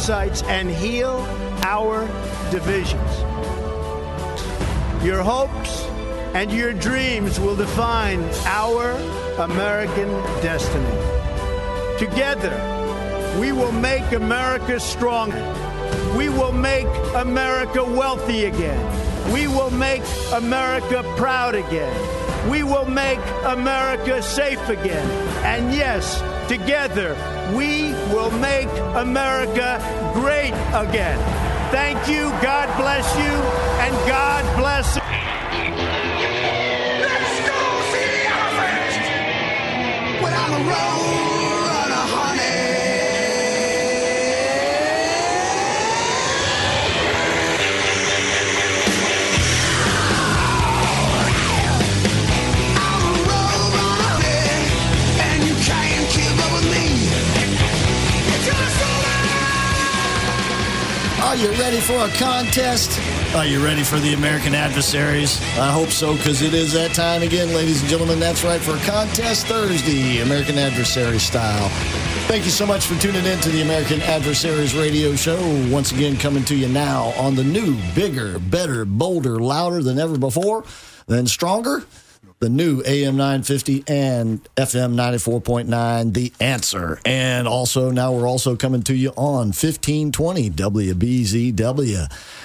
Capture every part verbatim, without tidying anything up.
parasites and heal our divisions. Your hopes and your dreams will define our American destiny. Together, we will make America stronger. We will make America wealthy again. We will make America proud again. We will make America safe again. And yes, together, we will make America great again. Thank you, God bless you, and God bless. Let's go see the elephant! When I'm a road runner, honey. I'm a road runner, and you can't keep up with me. Are you ready for a contest? Are you ready for the American Adversaries? I hope so, because it is that time again, ladies and gentlemen. That's right, for a Contest Thursday, American Adversary style. Thank you so much for tuning in to the American Adversaries radio show. Once again, coming to you now on the new, bigger, better, bolder, louder than ever before, then stronger, the new A M nine fifty and F M ninety-four point nine, The Answer. And also, now we're also coming to you on fifteen twenty W B Z W.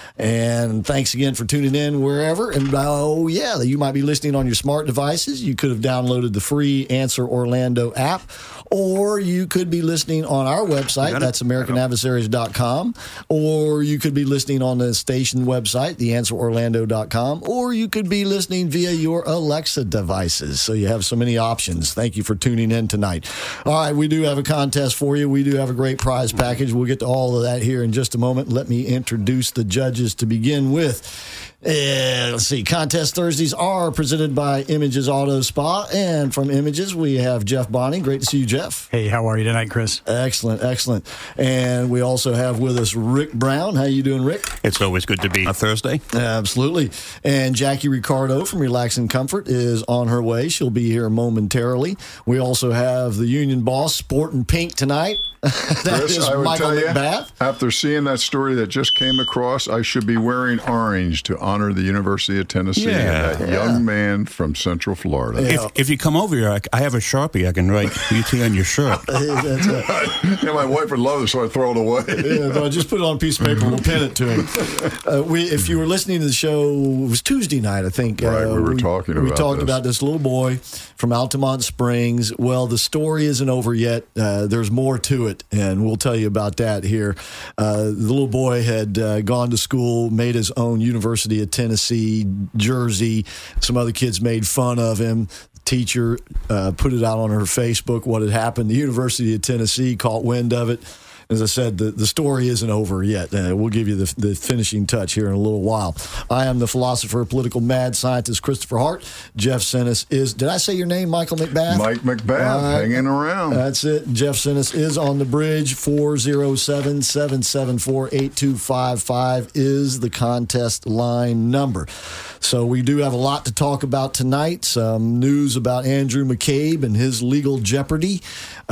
And thanks again for tuning in wherever. And oh, yeah, you might be listening on your smart devices. You could have downloaded the free Answer Orlando app, or you could be listening on our website. That's American Adversaries dot com. Or you could be listening on the station website, the answer orlando dot com. Or you could be listening via your Alexa devices. So you have so many options. Thank you for tuning in tonight. All right, we do have a contest for you. We do have a great prize package. We'll get to all of that here in just a moment. Let me introduce the judges to begin with. Uh, let's see. Contest Thursdays are presented by Images Auto Spa. And from Images, we have Jeff Bonney. Great to see you, Jeff. Hey, how are you tonight, Chris? Excellent, excellent. And we also have with us Rick Brown. How you doing, Rick? It's always good to be a Thursday. Absolutely. And Jackie Ricardo from Relax and Comfort is on her way. She'll be here momentarily. We also have the Union Boss sporting pink tonight. that Chris, is I would Michael tell you, McBath. After seeing that story that just came across, I should be wearing orange to honor the University of Tennessee Yeah. and that Yeah. young man from Central Florida. Yeah. If, if you come over here, I, I have a Sharpie. I can write U T on your shirt. Hey, that's it. Yeah, my wife would love it, so I throw it away. Yeah, so just put it on a piece of paper. We'll pin it to him. Uh, we, if you were listening to the show, it was Tuesday night, I think. Right, uh, we were talking We about talked this. about this little boy from Altamont Springs. Well, the story isn't over yet. Uh, there's more to it, and we'll tell you about that here. Uh, the little boy had uh, gone to school, made his own University of Tennessee jersey. Some other kids made fun of him. Teacher uh, put it out on her Facebook what had happened. The University of Tennessee caught wind of it. As I said, the, the story isn't over yet. Uh, we'll give you the, the finishing touch here in a little while. I am the philosopher, political mad scientist, Christopher Hart. Jeff Sinis is, did I say your name, Michael McBath? Mike McBath, All right. hanging around. That's it. Jeff Sinis is on the bridge. four oh seven, seven seven four, eight two five five is the contest line number. So we do have a lot to talk about tonight. Some news about Andrew McCabe and his legal jeopardy.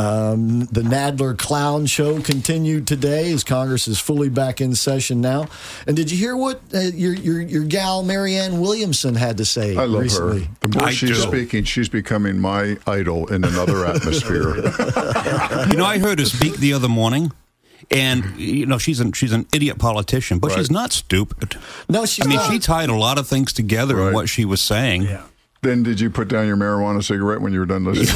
Um, the Nadler Clown Show continued today as Congress is fully back in session now. And did you hear what uh, your, your your gal Marianne Williamson had to say I love recently? her. The more I she's do. speaking, she's becoming my idol in another atmosphere. You know, I heard her speak the other morning, and you know she's an she's an idiot politician, but Right. she's not stupid. No, she's I mean, not. she tied a lot of things together Right. in what she was saying. Yeah. Then did you put down your marijuana cigarette when you were done listening?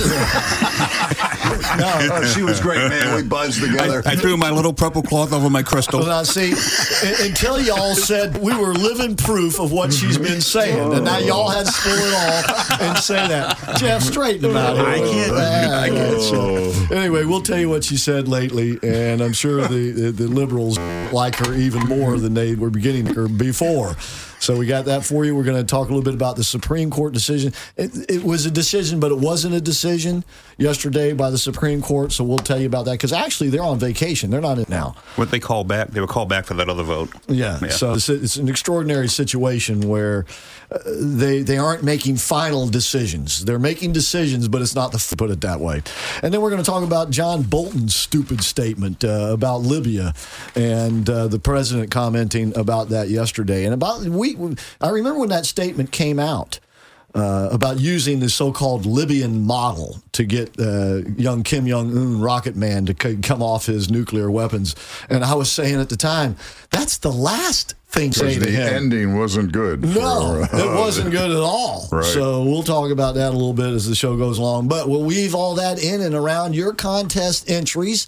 No, she was great, man. We buzzed together. I threw my little purple cloth over my crystal. Well, now, see, u- until y'all said we were living proof of what she's been saying, and now y'all had to pull it off and say that. Jeff, straighten him out here. I can't- I can't. Anyway, we'll tell you what she said lately, and I'm sure the, the, the liberals like her even more than they were beginning or before. So we got that for you. We're going to talk a little bit about the Supreme Court decision. It, it was a decision, but it wasn't a decision yesterday by the Supreme Court. So we'll tell you about that because actually they're on vacation. They're not in now. What they call back, they were called back for that other vote. Yeah. yeah. So it's, it's an extraordinary situation where uh, they they aren't making final decisions. They're making decisions, but it's not the put it that way. And then we're going to talk about John Bolton's stupid statement uh, about Libya and uh, the president commenting about that yesterday. And about we, I remember when that statement came out. Uh, about using the so-called Libyan model to get uh, young Kim Jong-un, Rocket Man, to c- come off his nuclear weapons. And I was saying at the time, that's the last thing saying to the him. ending wasn't good. No, for, uh, it wasn't good at all. Right. So we'll talk about that a little bit as the show goes along. But we'll weave all that in and around your contest entries.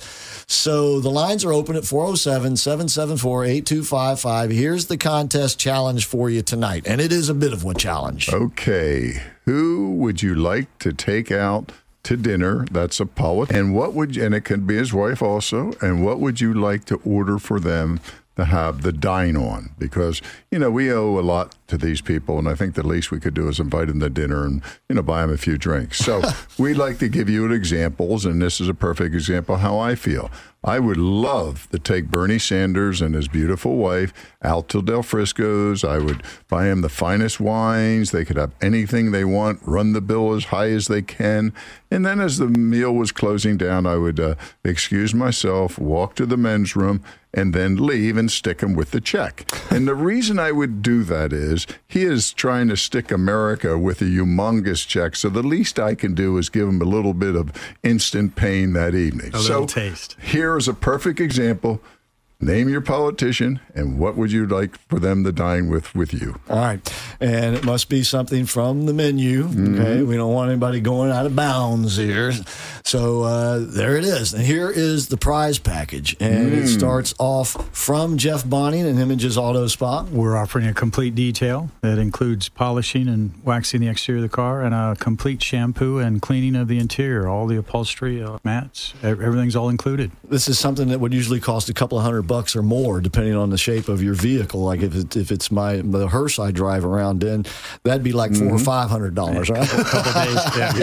So the lines are open at four oh seven, seven seven four, eight two five five. Here's the contest challenge for you tonight. And it is a bit of a challenge. Okay. Who would you like to take out to dinner? That's a polit. And what would you, and it can be his wife also. And what would you like to order for them to have the dine on? Because, you know, we owe a lot to these people, and I think the least we could do is invite them to dinner and, you know, buy them a few drinks. So we'd like to give you examples, and this is a perfect example how I feel. I would love to take Bernie Sanders and his beautiful wife out to Del Frisco's. I would buy them the finest wines. They could have anything they want, run the bill as high as they can. And then as the meal was closing down, I would uh, excuse myself, walk to the men's room, and then leave and stick him with the check. And the reason I would do that is he is trying to stick America with a humongous check. So the least I can do is give him a little bit of instant pain that evening. A so little taste. Here is a perfect example. Name your politician, and what would you like for them to dine with with you? All right. And it must be something from the menu. Okay. Mm-hmm. We don't want anybody going out of bounds here. So uh, there it is. And here is the prize package. And mm. it starts off from Jeff Bonning and Images Auto Spa. We're offering a complete detail that includes polishing and waxing the exterior of the car and a complete shampoo and cleaning of the interior, all the upholstery, uh, mats, everything's all included. This is something that would usually cost a couple of hundred bucks or more, depending on the shape of your vehicle. Like if it, if it's my the hearse I drive around in, that'd be like four mm-hmm. or five hundred dollars, right? A couple days, yeah.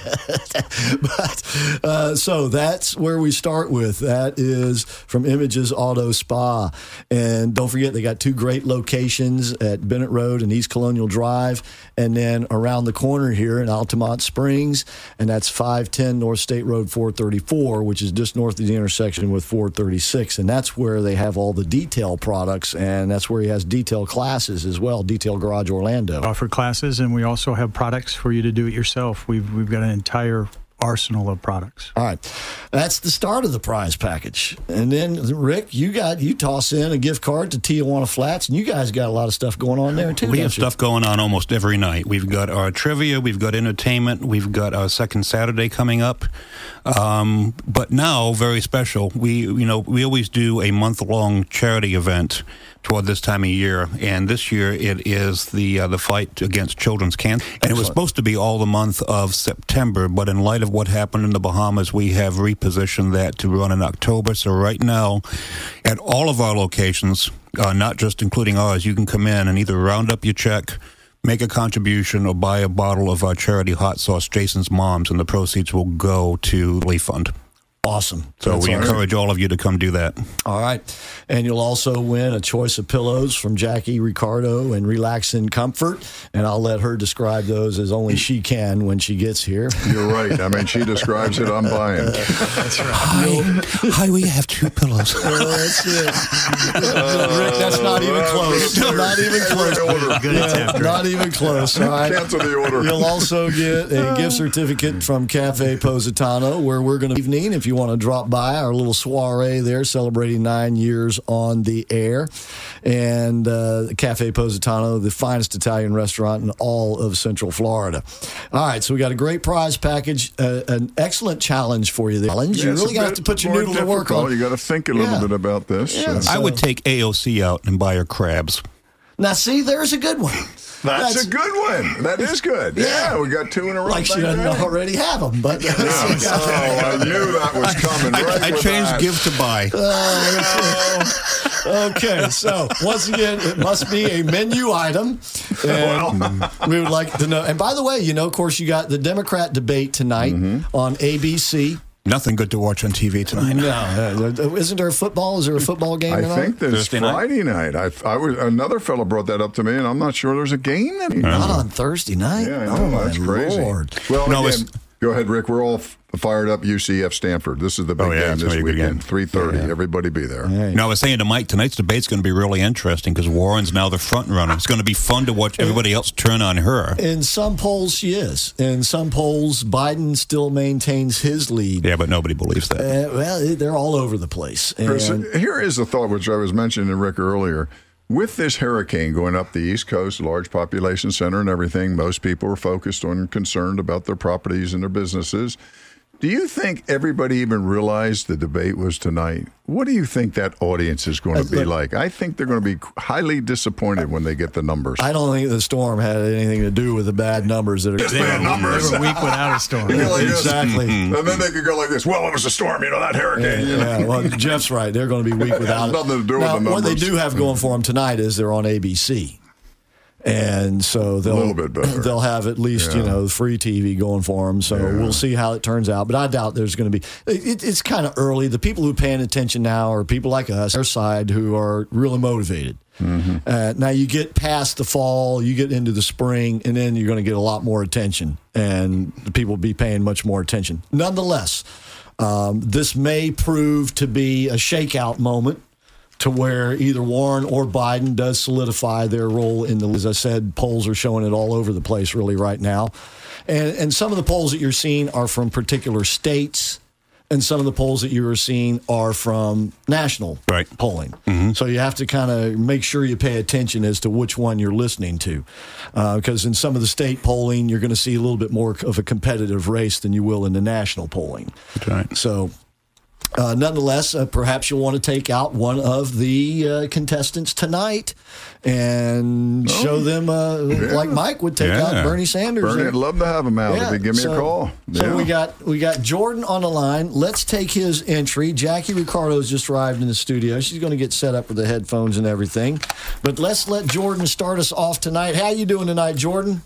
yeah. But uh, so that's where we start with. That is from Images Auto Spa, and don't forget they got two great locations at Bennett Road and East Colonial Drive, and then around the corner here in Altamont Springs, and that's five ten North State Road four thirty-four, which is just north of the intersection with four thirty-six, and that's where they have all the detail products, and that's where he has detail classes as well, Detail Garage Orlando. Offer classes, and we also have products for you to do it yourself. We've we've got an entire arsenal of products. All right. That's the start of the prize package. And then, Rick, you got you toss in a gift card to Tijuana Flats, and you guys got a lot of stuff going on there, too. We have you? stuff going on almost every night. We've got our trivia, we've got entertainment, we've got our second Saturday coming up. Um, but now, very special, we you know we always do a month-long charity event toward this time of year, and this year it is the uh, the fight against children's cancer. And Excellent. It was supposed to be all the month of September, but in light of what happened in the Bahamas, we have repositioned that to run in October. So right now, at all of our locations, uh, not just including ours, you can come in and either round up your check, make a contribution, or buy a bottle of our charity hot sauce, Jason's Mom's, and the proceeds will go to the Relief Fund. Awesome. So That's we right. encourage all of you to come do that. All right. And you'll also win a choice of pillows from Jackie Ricardo and Relax in Comfort. And I'll let her describe those as only she can when she gets here. You're right. I mean, she describes it, I'm buying. That's right. Hi, hi, we have two pillows. Oh, that's it. Uh, Rick, that's not even close. Uh, not even close. Good attempt, not even close. All right. Cancel the order. You'll also get a gift certificate from Cafe Positano, where we're going to evening if you want to drop by our little soiree there, celebrating nine years on the air. And uh, Cafe Positano, the finest Italian restaurant in all of Central Florida. All right, so we got a great prize package, uh, an excellent challenge for you there. Challenge. Yeah, you really got to put your noodle to work on. You got to think a little yeah. bit about this. Yeah, uh, so. I would take A O C out and buy her crabs. Now, see, there's a good one. That's, That's a good one. That is good. Yeah, yeah we got two in a row. Like she doesn't right? already have them, but yeah. oh, I knew that was coming. I, right I changed that. give to buy. Oh, Okay, so once again, it must be a menu item. And we would like to know. And by the way, you know, of course, you got the Democrat debate tonight mm-hmm. on A B C. Nothing good to watch on T V tonight. No, uh, isn't there a football? Is there a football game I tonight? think there's Thursday Friday night. night. I, I was another fellow brought that up to me, and I'm not sure there's a game anymore. Not on Thursday night. Yeah, I know, oh my that's crazy. Lord! Well, no, again, go ahead, Rick. We're all f- fired up. U C F Stanford. This is the big oh, yeah, game this weekend. Game. three thirty. Yeah. Everybody be there. Right. No, I was saying to Mike, tonight's debate's going to be really interesting because Warren's now the front runner. It's going to be fun to watch everybody else turn on her. In some polls, she is. In some polls, Biden still maintains his lead. Yeah, but nobody believes that. Uh, well, they're all over the place. And Chris, here is the thought which I was mentioning to Rick earlier. With this hurricane going up the East Coast, large population center and everything, most people are focused on concerned about their properties and their businesses. Do you think everybody even realized the debate was tonight? What do you think that audience is going to be like? I think they're going to be highly disappointed when they get the numbers. I don't think the storm had anything to do with the bad numbers that are Just bad numbers. They were a week without a storm. You know, like Exactly. This. And then they could go like this, well, it was a storm, you know, that hurricane. Yeah, you know? yeah, well, Jeff's right. They're going to be weak without it. Nothing to do with now, the numbers. What they do have going for them tonight is they're on A B C. And so they'll A little bit better. they'll have at least, Yeah. you know, free T V going for them. So Yeah. we'll see how it turns out. But I doubt there's going to be it, it's kind of early. The people who are paying attention now are people like us, our side, who are really motivated. Mm-hmm. Uh, now you get past the fall, you get into the spring, and then you're going to get a lot more attention, and the people will be paying much more attention. Nonetheless, um, this may prove to be a shakeout moment to where either Warren or Biden does solidify their role in the, as I said, polls are showing it all over the place really right now. And, and some of the polls that you're seeing are from particular states, and some of the polls that you are seeing are from national right. polling. Mm-hmm. So you have to kind of make sure you pay attention as to which one you're listening to. Because uh, in some of the state polling, you're going to see a little bit more of a competitive race than you will in the national polling. That's right. So... Uh, nonetheless, uh, perhaps you'll want to take out one of the uh, contestants tonight and oh, show them, uh, yeah. like Mike would take yeah. out Bernie Sanders. Bernie, I'd love to have him out. Yeah. If he'd give me so, a call. So yeah. we got we got Jordan on the line. Let's take his entry. Jackie Ricardo's just arrived in the studio. She's going to get set up with the headphones and everything. But let's let Jordan start us off tonight. How you doing tonight, Jordan?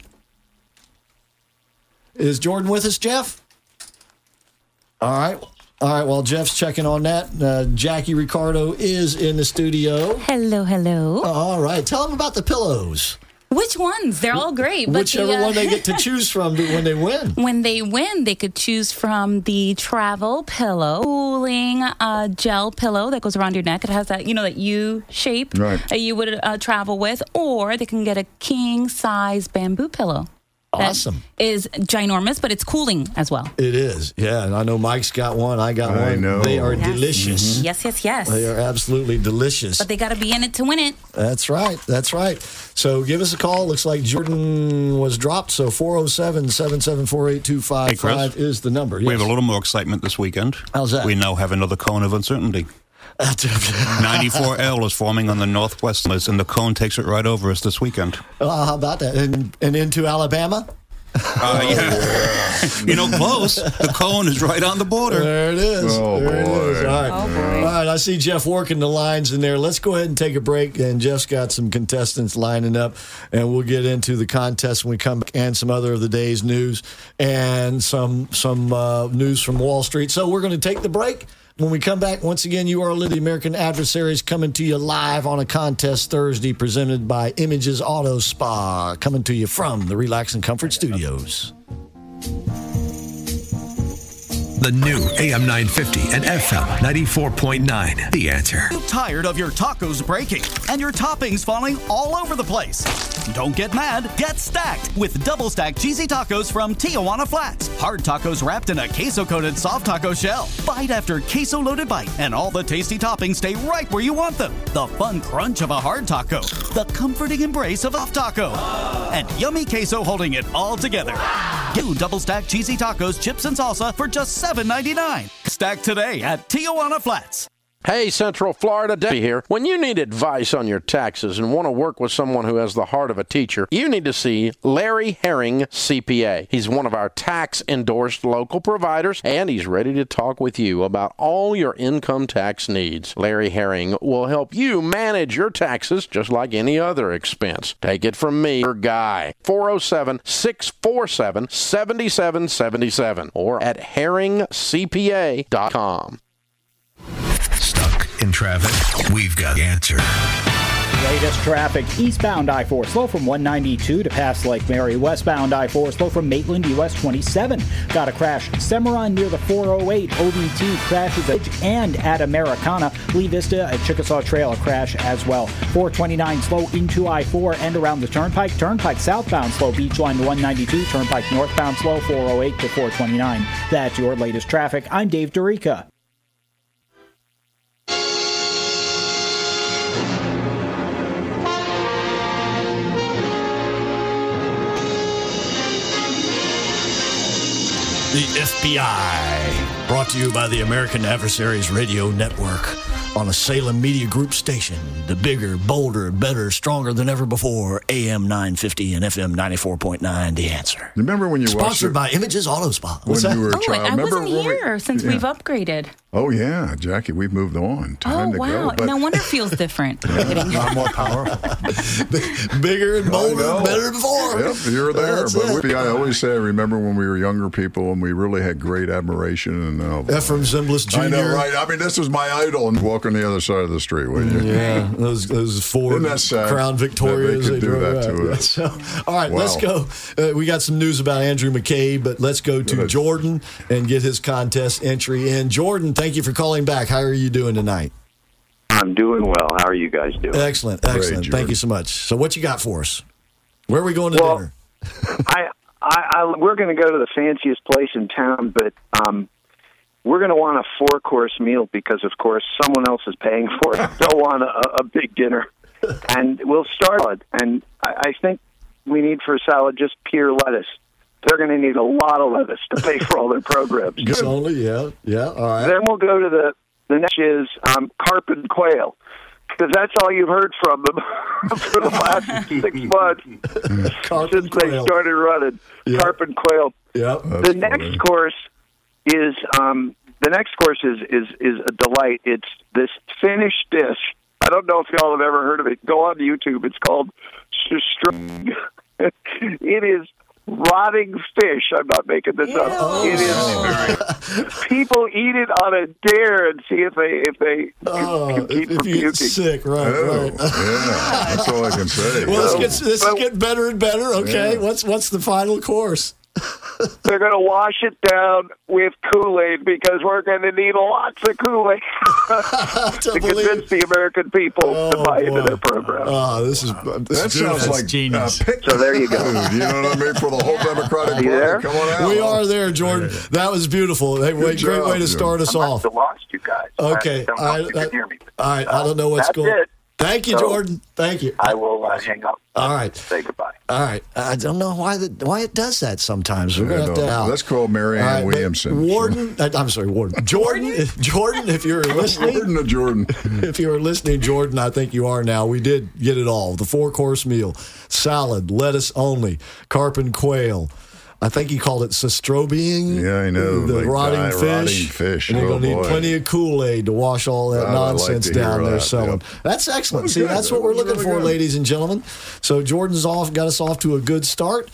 Is Jordan with us, Jeff? All right. All right, well, Jeff's checking on that. Uh, Jackie Ricardo is in the studio. Hello, hello. All right, tell them about the pillows. Which ones? They're all great. But Whichever the, uh, one they get to choose from when they win. When they win, they could choose from the travel pillow, cooling uh, gel pillow that goes around your neck. It has that, you know, that U shape right. that you would uh, travel with. Or they can get a king-size bamboo pillow. Awesome. That is ginormous, but it's cooling as well. It is, yeah. And I know Mike's got one. I got I one. know. They are Yes. delicious. Mm-hmm. Yes, yes, yes. They are absolutely delicious. But they got to be in it to win it. That's right. That's right. So give us a call. Looks like Jordan was dropped. So four oh seven, seven seven four, eight two five five Hey, is the number. We Yes. have a little more excitement this weekend. How's that? We now have another cone of uncertainty. ninety-four L is forming on the northwest, and the cone takes it right over us this weekend. Uh, how about that? And, and into Alabama? Uh, yeah. You know, close. The cone is right on the border. There it is. Oh, there it boy. is. All right. Oh, boy. All right. I see Jeff working the lines in there. Let's go ahead and take a break. And Jeff's got some contestants lining up, and we'll get into the contest when we come back, and some other of the day's news, and some some uh, news from Wall Street. So we're going to take the break. When we come back, once again, you are listening to the American Adversaries, coming to you live on a Contest Thursday, presented by Images Auto Spa, coming to you from the Relax and Comfort Studios. The new A M nine fifty and F M ninety-four point nine. The Answer. Tired of your tacos breaking and your toppings falling all over the place? Don't get mad, get stacked with double stacked cheesy tacos from Tijuana Flats. Hard tacos wrapped in a queso coated soft taco shell. Bite after queso loaded bite, and all the tasty toppings stay right where you want them. The fun crunch of a hard taco, the comforting embrace of a taco, and yummy queso holding it all together. Get double stacked cheesy tacos, chips, and salsa for just seven ninety-nine. Stack today at Tijuana Flats. Hey, Central Florida, Debbie here. When you need advice on your taxes and want to work with someone who has the heart of a teacher, you need to see Larry Herring, C P A. He's one of our tax-endorsed local providers, and he's ready to talk with you about all your income tax needs. Larry Herring will help you manage your taxes just like any other expense. Take it from me, your guy. four oh seven, six four seven, seven seven seven seven or at herring c p a dot com. Stuck in traffic? We've got the answer. Latest traffic, eastbound I four, slow from one ninety-two to past Lake Mary. Westbound I four, slow from Maitland, U S twenty-seven. Got a crash, Cimarron near the four oh eight. O V T crashes at and at Americana. Lee Vista at Chickasaw Trail, a crash as well. four twenty-nine, slow into I four and around the Turnpike. Turnpike southbound, slow Beachline to one ninety-two. Turnpike northbound, slow four oh eight to four twenty-nine. That's your latest traffic. I'm Dave Dorica. The F B I, brought to you by the American Adversaries Radio Network on a Salem Media Group station. The bigger, bolder, better, stronger than ever before, A M nine fifty and F M ninety-four point nine, The Answer. Remember when you Sponsored watched it? by Images Auto Spa. When What's that? you were a Oh, child. I Remember wasn't when we- here since yeah. we've upgraded. Oh, yeah, Jackie, we've moved on. Time Oh, to wow. go. But No wonder it feels different. Not more powerful. Bigger and bolder know. and better than before. Yep, you're there. That's But it. we, I always say, I remember when we were younger people and we really had great admiration. And uh, Ephraim Zimbalist Junior I know, right? I mean, this was my idol. And walk on the other side of the street, would you? Yeah, those those Ford Isn't that sad Crown that Victorias. they could do drove that out. to us? So, all right, Wow. let's go. Uh, we got some news about Andrew McCabe, but let's go to Good. Jordan and get his contest entry in. Jordan, thank you for calling back. How are you doing tonight? I'm doing well. How are you guys doing? Excellent, excellent. Jordan. Thank you so much. So, what you got for us? Where are we going to Well, dinner? I, I, I, we're going to go to the fanciest place in town, but um, we're going to want a four-course meal because, of course, someone else is paying for it. Don't want a, a big dinner. And we'll start, and I, I think we need for a salad just pure lettuce. They're going to need a lot of lettuce to pay for all their programs. Just only, yeah, yeah. All right. Then we'll go to the the next is um, carp and quail, because that's all you've heard from them for the last six months Carp since and they quail. started running. Yeah. Carp and quail. Yeah. That's The next funny. course is um, the next course is, is is a delight. It's this Finnish dish. I don't know if y'all have ever heard of it. Go on YouTube. It's called Strömming. It is rotting fish. I'm not making this up. Oh. It is. People eat it on a dare and see if they if they Oh, can keep if from you get puking. sick, right, Oh, right. yeah, that's all I can say. Well, So- this gets this is but- getting better and better. Okay, Yeah. what's what's the final course? They're going to wash it down with Kool-Aid because we're going to need lots of Kool-Aid To to believe- convince the American people to Oh, buy into boy. their program. Oh, this is this That is sounds beautiful. like genius. uh, picnic So there you go. food. You know what I mean? For the whole Democratic Are you Party. there? Come on out. We are there, Jordan. That was beautiful. Hey, wait, great job, way to Jordan. start us I must off. have lost you guys. Okay, I don't know I, if you I, can hear me. all right, I don't know what's That's going. it. Thank you, So- Jordan. Thank you. I will uh, hang up. All right, Say goodbye. all right. I don't know why the, why it does that sometimes. We're gonna Yeah, have to no, out. let's call Mary Ann All right, but Williamson. Warden, uh, I'm sorry, Warden. Jordan, if, Jordan, if you're listening, Jordan to Jordan. if you were listening, Jordan, I think you are now. We did get it all. The four-course meal, salad, lettuce only, carp and quail. I think he called it sestrobiing. Yeah, I know. The Like rotting die- fish. rotting fish. And you're Oh, going to need boy. plenty of Kool-Aid to wash all that God, I like nonsense to hear down there that, selling. yep. That's excellent. That was See, good. that's That what we're was looking really for, good. ladies and gentlemen. So Jordan's off, got us off to a good start.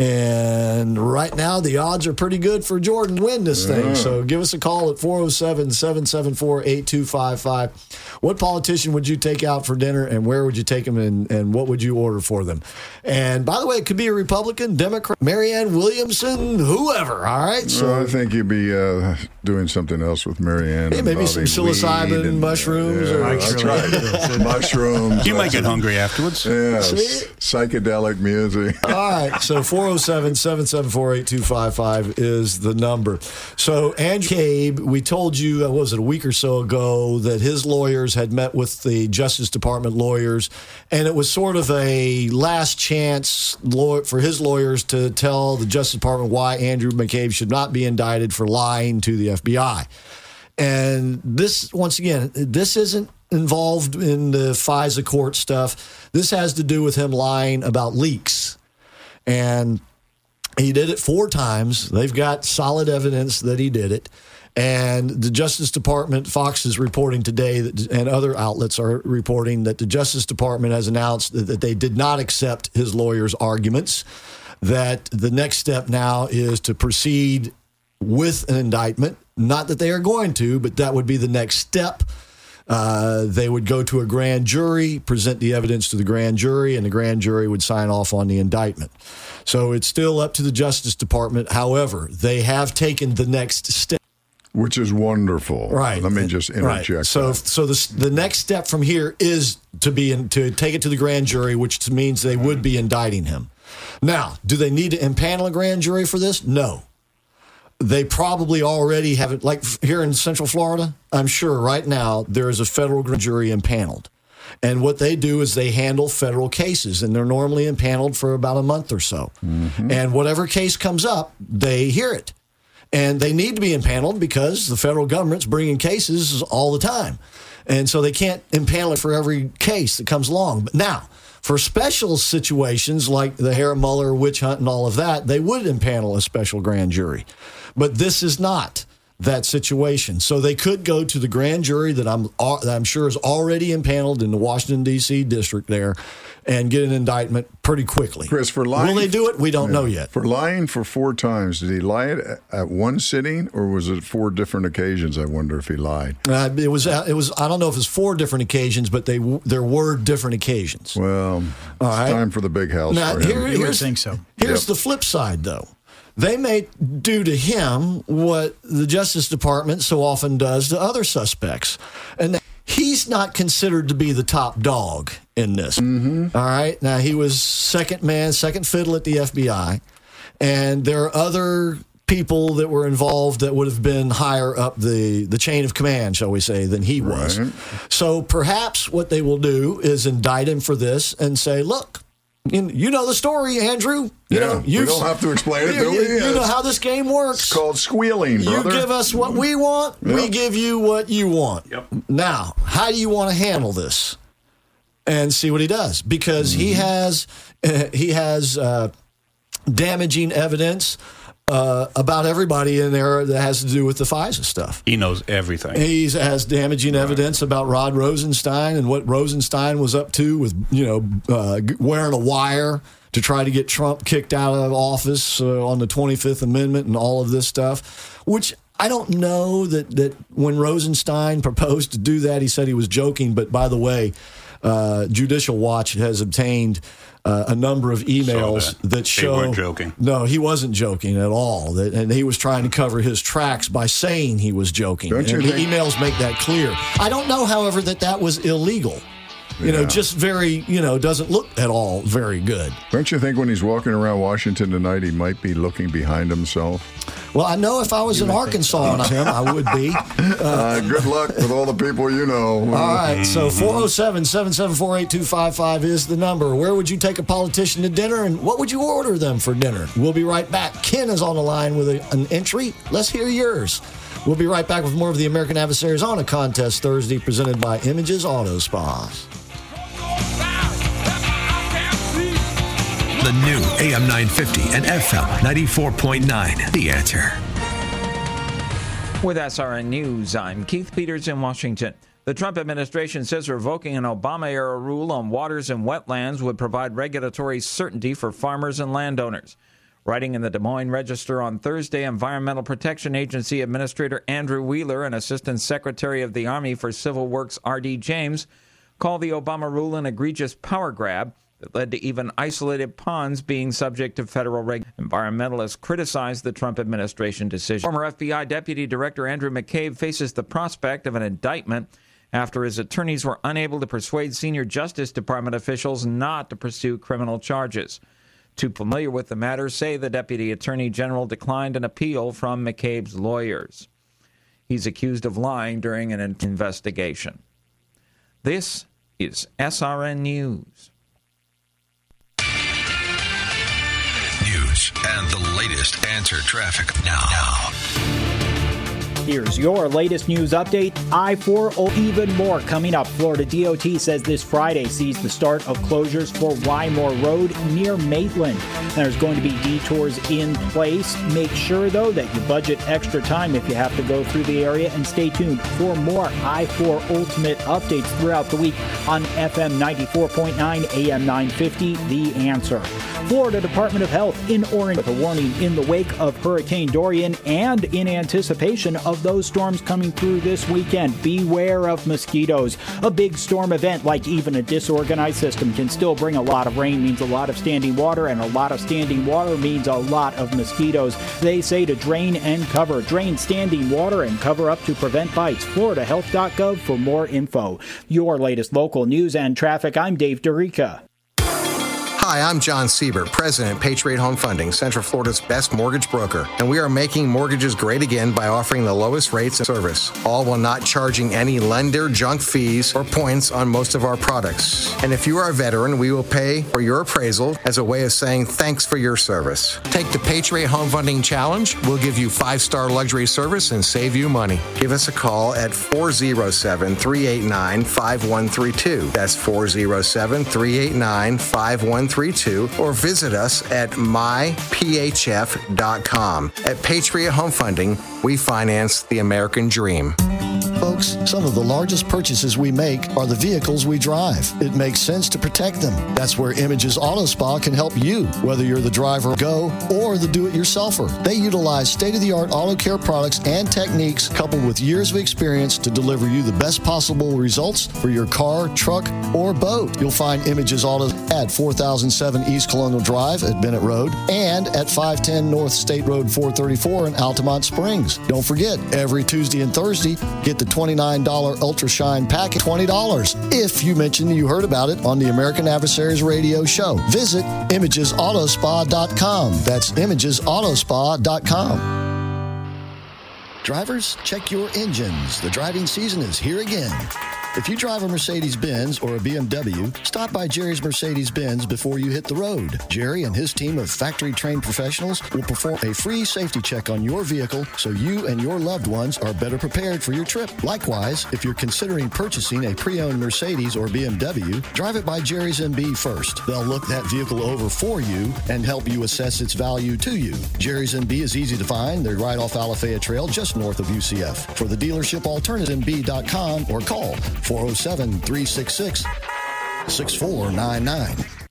And right now, the odds are pretty good for Jordan to win this thing. So give us a call at four oh seven, seven seven four, eight two five five. What politician would you take out for dinner, and where would you take them, and, and what would you order for them? And by the way, it could be a Republican, Democrat, Mary Ann Williamson, whoever, all right? So Well, I think you'd be uh, doing something else with Mary Ann. Yeah, maybe some involving psilocybin, weed and, mushrooms, Yeah, or- that's right. Mushrooms. You might get that's- hungry afterwards. Yes. See? Psychedelic music. All right, so four oh seven, seven seven four, eight two five five is the number. So Andrew Cabe, we told you, uh, what was it, a week or so ago, that his lawyers had met with the Justice Department lawyers, and it was sort of a last chance law- for his lawyers to tell the Justice Department why Andrew McCabe should not be indicted for lying to the F B I. And this, once again, this isn't involved in the FISA court stuff. This has to do with him lying about leaks. And he did it four times. They've got solid evidence that he did it. And the Justice Department, Fox is reporting today, that, and other outlets are reporting that the Justice Department has announced that, that they did not accept his lawyer's arguments, that the next step now is to proceed with an indictment. Not that they are going to, but that would be the next step. Uh, they would go to a grand jury, present the evidence to the grand jury, and the grand jury would sign off on the indictment. So it's still up to the Justice Department. However, they have taken the next step. Which is wonderful. Right. Let me just interject. Right. So, that. so the the next step from here is to be in, to take it to the grand jury, which means they would be indicting him. Now, do they need to impanel a grand jury for this? No. They probably already have it. Like here in Central Florida, I'm sure right now there is a federal grand jury impaneled. And what they do is they handle federal cases, and they're normally impaneled for about a month or so. Mm-hmm. And whatever case comes up, they hear it. And they need to be impaneled because the federal government's bringing cases all the time. And so they can't impanel it for every case that comes along. But now, for special situations like the Harry Mueller witch hunt and all of that, they would impanel a special grand jury. But this is not that situation. So they could go to the grand jury that I'm that I'm sure is already impaneled in the Washington, D C district there and get an indictment pretty quickly. Chris, for lying... Will they do it? We don't yeah, know yet. For lying for four times, did he lie at, at one sitting, or was it four different occasions? I wonder if he lied. Uh, it was, it was. I don't know if it was four different occasions, but they there were different occasions. Well, All it's right. time for the big house Now, for him. here, You would here's, think so. Here's Yep. the flip side, though. They may do to him what the Justice Department so often does to other suspects. And he's not considered to be the top dog in this. Mm-hmm. All right? Now, he was second man, second fiddle at the F B I. And there are other people that were involved that would have been higher up the, the chain of command, shall we say, than he was. Right. So perhaps what they will do is indict him for this and say, look, you know the story, Andrew. You Yeah, know, we don't have to explain it, you, do we? you, you know how this game works. It's called squealing, brother. You give us what we want, Yep. we give you what you want. Yep. Now, how do you want to handle this? And see what he does, because mm-hmm. he has uh, he has uh, damaging evidence uh, about everybody in there that has to do with the FISA stuff. He knows everything. He has damaging right. evidence about Rod Rosenstein and what Rosenstein was up to with, you know, uh, wearing a wire to try to get Trump kicked out of office uh, on the twenty-fifth Amendment and all of this stuff, which I don't know that, that when Rosenstein proposed to do that, he said he was joking. But by the way, uh, Judicial Watch has obtained uh, a number of emails that. that show. They weren't joking. No, he wasn't joking at all. That, and he was trying to cover his tracks by saying he was joking. Don't you and the think- emails make that clear. I don't know, however, that that was illegal. You know, Yeah. just very, you know, doesn't look at all very good. Don't you think when he's walking around Washington tonight, he might be looking behind himself? Well, I know if I was in Arkansas and him, I would be. Uh, Uh, good luck with all the people you know. all right, so four oh seven, seven seven four, eight two five five is the number. Where would you take a politician to dinner, and what would you order them for dinner? We'll be right back. Ken is on the line with a, an entry. Let's hear yours. We'll be right back with more of the American Adversaries on a Contest Thursday, presented by Images Auto Spas. The new A M nine fifty and F M ninety-four point nine. The Answer. With S R N News, I'm Keith Peters in Washington. The Trump administration says revoking an Obama-era rule on waters and wetlands would provide regulatory certainty for farmers and landowners. Writing in the Des Moines Register on Thursday, Environmental Protection Agency Administrator Andrew Wheeler and Assistant Secretary of the Army for Civil Works R D James called the Obama rule an egregious power grab that led to even isolated ponds being subject to federal regulation. Environmentalists criticized the Trump administration decision. Former F B I Deputy Director Andrew McCabe faces the prospect of an indictment after his attorneys were unable to persuade senior Justice Department officials not to pursue criminal charges. Too familiar with the matter say the Deputy Attorney General declined an appeal from McCabe's lawyers. He's accused of lying during an investigation. This is S R N News. News and the latest Answer traffic now. now. Here's your latest news update. I four, oh, even more coming up. Florida D O T says this Friday sees the start of closures for Wymore Road near Maitland. There's going to be detours in place. Make sure, though, that you budget extra time if you have to go through the area, and stay tuned for more I four Ultimate updates throughout the week on F M ninety-four point nine, A M nine fifty, The Answer. Florida Department of Health in Orange with a warning in the wake of Hurricane Dorian and in anticipation of those storms coming through this weekend. Beware of mosquitoes. A big storm event, like even a disorganized system, can still bring a lot of rain, means a lot of standing water, and a lot of standing water means a lot of mosquitoes. They say to drain and cover. Drain standing water and cover up to prevent bites. florida health dot gov for more info. Your latest local news and traffic. I'm Dave DeRica. Hi, I'm John Siebert, President, Patriot Home Funding, Central Florida's best mortgage broker. And we are making mortgages great again by offering the lowest rates and service, all while not charging any lender junk fees or points on most of our products. And if you are a veteran, we will pay for your appraisal as a way of saying thanks for your service. Take the Patriot Home Funding Challenge. We'll give you five-star luxury service and save you money. Give us a call at four oh seven, three eight nine, five one three two. That's four oh seven, three eight nine, five one three two, or visit us at my p h f dot com. At Patriot Home Funding, we finance the American dream. Folks, some of the largest purchases we make are the vehicles we drive. It makes sense to protect them. That's where Images Auto Spa can help you, whether you're the driver go or the do-it-yourselfer. They utilize state-of-the-art auto care products and techniques coupled with years of experience to deliver you the best possible results for your car, truck, or boat. You'll find Images Auto at four thousand seven East Colonial Drive at Bennett Road and at five ten North State Road four thirty-four in Altamont Springs. Don't forget, every Tuesday and Thursday, get the twenty-nine dollars Ultra Shine package, twenty dollars, if you mention you heard about it on the American Adversaries radio show. Visit images auto spa dot com. That's images auto spa dot com. Drivers, check your engines. The driving season is here again. If you drive a Mercedes-Benz or a B M W, stop by Jerry's Mercedes-Benz before you hit the road. Jerry and his team of factory-trained professionals will perform a free safety check on your vehicle so you and your loved ones are better prepared for your trip. Likewise, if you're considering purchasing a pre-owned Mercedes or B M W, drive it by Jerry's M B first. They'll look that vehicle over for you and help you assess its value to you. Jerry's M B is easy to find. They're right off Alafaya Trail, just north of U C F. For the dealership, alternative m b dot com or call four oh seven, three six six, six four nine nine.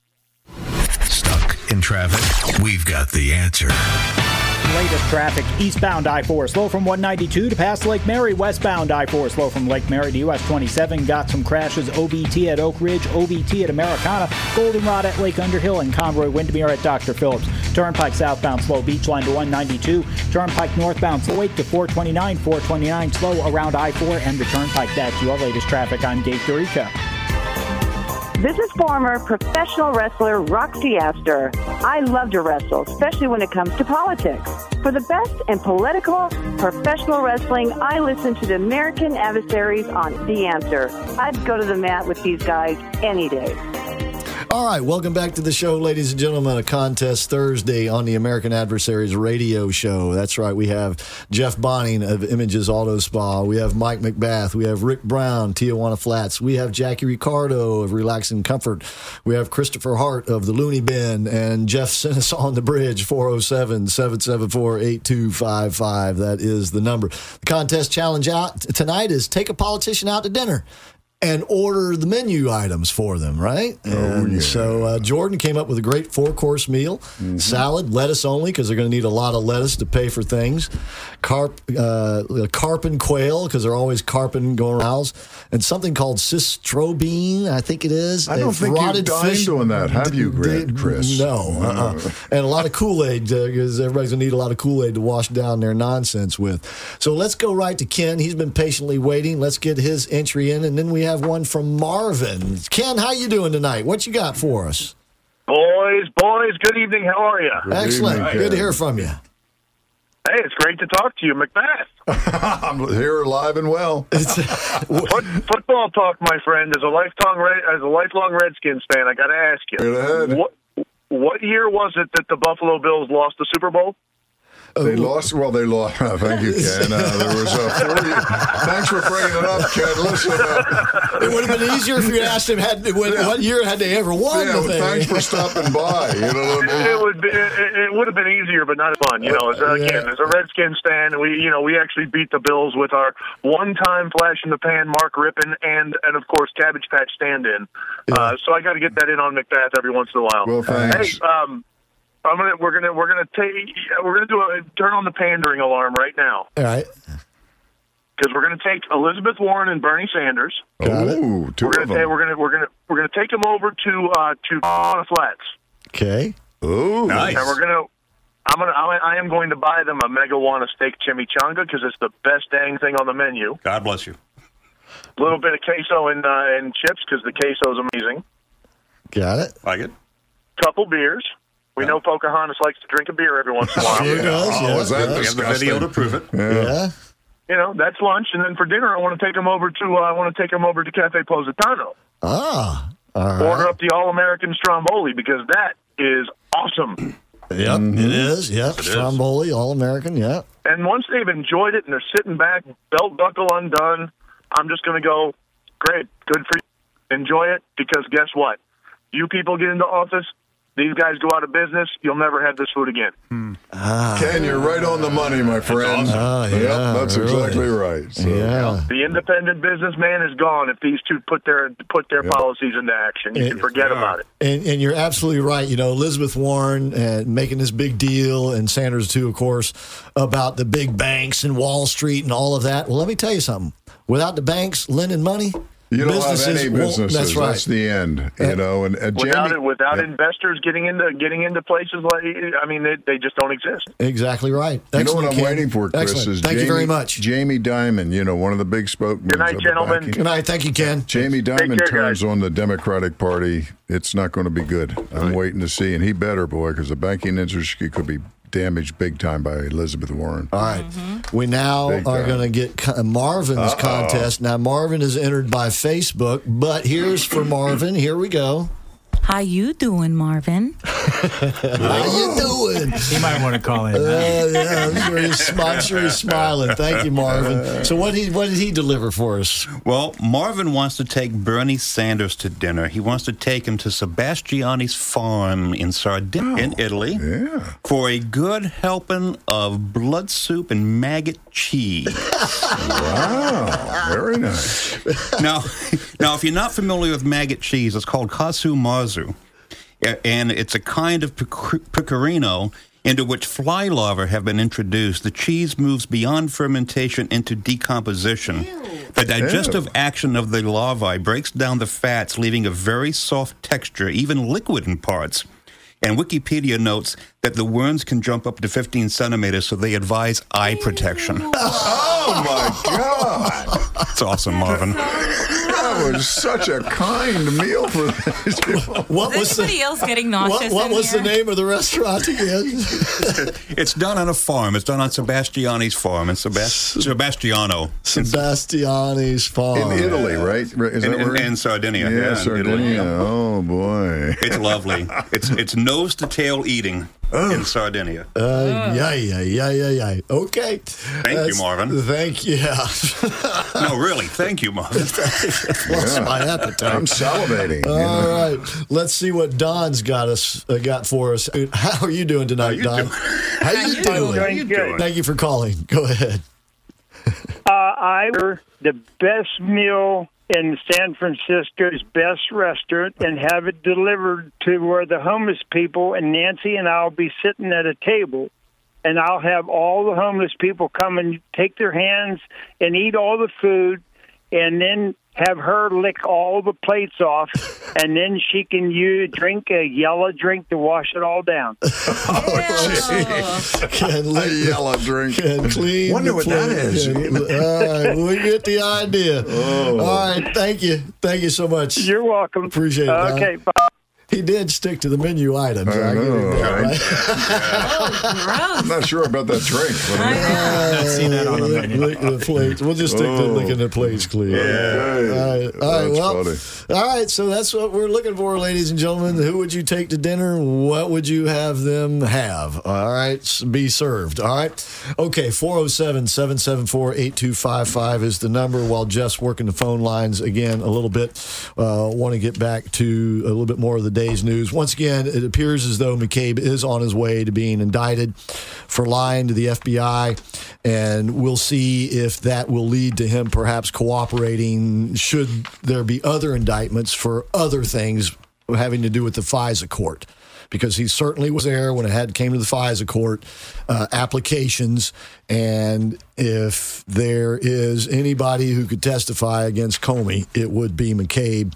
Stuck in traffic? We've got the answer. Latest traffic, eastbound I four, slow from one ninety-two to past Lake Mary. Westbound I four, slow from Lake Mary to U S twenty-seven. Got some crashes, O V T at Oak Ridge, O V T at Americana, Goldenrod at Lake Underhill, and Conroy Windermere at Doctor Phillips. Turnpike southbound slow, Beachline to one ninety-two. Turnpike northbound slow, eight to four twenty-nine. four twenty-nine slow around I four and the Turnpike. That's your latest traffic. I'm Dave DeRica. This is former professional wrestler Roxy Astor. I love to wrestle, especially when it comes to politics. For the best in political, professional wrestling, I listen to the American Adversaries on The Answer. I'd go to the mat with these guys any day. All right, welcome back to the show, ladies and gentlemen. A Contest Thursday on the American Adversaries radio show. That's right. We have Jeff Bonning of Images Auto Spa. We have Mike McBath. We have Rick Brown, Tijuana Flats. We have Jackie Ricardo of Relax and Comfort. We have Christopher Hart of the Looney Bin. And Jeff sent us on the bridge, four oh seven, seven seven four, eight two five five. That is the number. The contest challenge out tonight is take a politician out to dinner and order the menu items for them, right? Oh, and yeah. so uh, Jordan came up with a great four-course meal. Mm-hmm. Salad, lettuce only, because they're going to need a lot of lettuce to pay for things. Carp, uh, carp and quail, because they're always carping going around. And something called cistrobine, I think it is. I don't It's think rotted you've dined fish. on that, have you, D- Chris? No. Uh-uh. And a lot of Kool-Aid, because uh, everybody's going to need a lot of Kool-Aid to wash down their nonsense with. So let's go right to Ken. He's been patiently waiting. Let's get his entry in, and then we have one from Marvin. Ken, how you doing tonight? What you got for us? Boys, boys, good evening. How are you? Good Excellent. Evening, good to hear from you. Hey, it's great to talk to you, McBath. I'm here alive and well. Foot, football talk, my friend. As a lifelong, as a lifelong Redskins fan, I got to ask you, what what year was it that the Buffalo Bills lost the Super Bowl? They lost. Well, they lost. Thank you, Ken. Uh, there was a forty. Thanks for bringing it up, Ken. Listen, uh, it would have been easier if you asked him had when, yeah. what year had they ever won yeah, the thing. Thanks for stopping by. You know what I mean? It would be, it, it would have been easier, but not as fun. You know, as, uh, again, as a Redskins fan, we you know we actually beat the Bills with our one-time flash in the pan, Mark Rippon, and and of course Cabbage Patch stand-in. Yeah. Uh, so I got to get that in on Macbeth every once in a while. Well, thanks. Hey, um, I'm gonna we're gonna we're gonna take we're gonna do a turn on the pandering alarm right now. All right. Because we're going to take Elizabeth Warren and Bernie Sanders. Oh, two we're gonna of them. Take, we're going to we're going to we're going to take them over to uh, to Tijuana Flats. Okay. Oh, nice. And we're going to. I'm gonna. I am going to buy them a Megawana steak chimichanga because it's the best dang thing on the menu. God bless you. A little bit of queso and uh, and chips because the queso is amazing. Got it. Like it. Couple beers. We yeah. know Pocahontas likes to drink a beer every once in a while. Sure does. Oh, yeah. is that We have the video to prove it. Yeah. yeah. You know, that's lunch, and then for dinner, I want to take them over to. Uh, I want to take them over to Cafe Positano. Ah. All right. Order up the All-American Stromboli because that is awesome. Yep, mm-hmm. it is. Yep, it Stromboli, All-American, yeah. And once they've enjoyed it and they're sitting back, belt buckle undone, I'm just going to go, great, good for you. Enjoy it because guess what? You people get into office, these guys go out of business, you'll never have this food again. Hmm. Ah. Ken, you're right on the money, my friend. That's awesome. Oh, yeah, yep, that's really. exactly right. So. Yeah. The independent businessman is gone if these two put their put their yep. policies into action. You and, can forget yeah. about it. And, and you're absolutely right. You know, Elizabeth Warren uh, making this big deal, and Sanders too, of course, about the big banks and Wall Street and all of that. Well, let me tell you something. Without the banks lending money, you don't businesses have any businesses. That's right. That's the end. You know, and uh, without Jamie, it, without yeah. investors getting into getting into places like, I mean, they, they just don't exist. Exactly right. You Excellent, know what I'm Ken. waiting for, Chris? Excellent. Is Thank Jamie, you very much, Jamie Dimon. You know, one of the big spokesmen. Good night, gentlemen. Banking. Good night. Thank you, Ken. Jamie Dimon care, turns guys. on the Democratic Party. It's not going to be good. I'm right. waiting to see, and he better, boy, because the banking industry could be damaged big time by Elizabeth Warren. All right. Mm-hmm. We now big are going to get co- Marvin's Uh-oh. contest. Now, Marvin is entered by Facebook, but here's for Marvin. Here we go. How you doing, Marvin? How you doing? He might want to call in. Uh, yeah, I'm sure, he's, smi- I'm sure he's smiling. Thank you, Marvin. So what he what did he deliver for us? Well, Marvin wants to take Bernie Sanders to dinner. He wants to take him to Sebastiani's farm in Sardinia, in Italy, Yeah. for a good helping of blood soup and maggot cheese. Wow. Very nice. now, now, if you're not familiar with maggot cheese, it's called casu marzu. And it's a kind of pecorino into which fly larvae have been introduced. The cheese moves beyond fermentation into decomposition. Ew. The digestive Ew. action of the larvae breaks down the fats, leaving a very soft texture, even liquid in parts. And Wikipedia notes that the worms can jump up to fifteen centimeters, so they advise eye protection. Oh, my God. It's awesome, Marvin. That was such a kind meal for these people. What was somebody else getting nauseous? What, what in was here? the name of the restaurant again? It's done on a farm. It's done on Sebastiani's farm in Sebast- Sebastiano. Sebastiani's farm. In Italy, right? Is In, that in, where- in Sardinia. Yeah, Yeah, in Sardinia. Italy. Oh, boy. It's lovely. It's it's nose to tail eating in Sardinia. Uh, yeah, yeah, yeah, yeah, yeah. Okay. Thank That's, you, Marvin. Thank you. Yeah. No, really. Thank you, Marvin. Lost Yeah. my appetite. I'm salivating. All you know. right. Let's see what Don's got us uh, got for us. How are you doing tonight, How you Don? doing? How you doing? How you doing? Thank you for calling. Go ahead. Uh, I order the best meal in San Francisco's best restaurant and have it delivered to where the homeless people, and Nancy and I'll be sitting at a table, and I'll have all the homeless people come and take their hands and eat all the food, and then have her lick all the plates off, and then she can use drink a yellow drink to wash it all down. Oh, Can lick a yellow drink. Can clean. Wonder the what that plate. is. Can- all right, we get the idea. Oh. All right, thank you, thank you so much. You're welcome. Appreciate it. Don. Okay, bye. He did stick to the menu items. I I know, give him that, right? right? Oh, I'm not sure about that drink. But I'm Not seen that on the Lick, menu. lick the plates. We'll just stick to Oh. licking the plates clean. Okay. All right. All right. That's Well, funny. all right. So that's what we're looking for, ladies and gentlemen. Who would you take to dinner? What would you have them have? All right. S- Be served. All right. Okay. four oh seven, seven seven four, eight two five five is the number. While Jeff's working the phone lines again a little bit, uh, want to get back to a little bit more of the day's news. Once again, it appears as though McCabe is on his way to being indicted for lying to the F B I, and we'll see if that will lead to him perhaps cooperating should there be other indictments for other things having to do with the FISA court, because he certainly was there when it had came to the FISA court uh, applications, and if there is anybody who could testify against Comey, it would be McCabe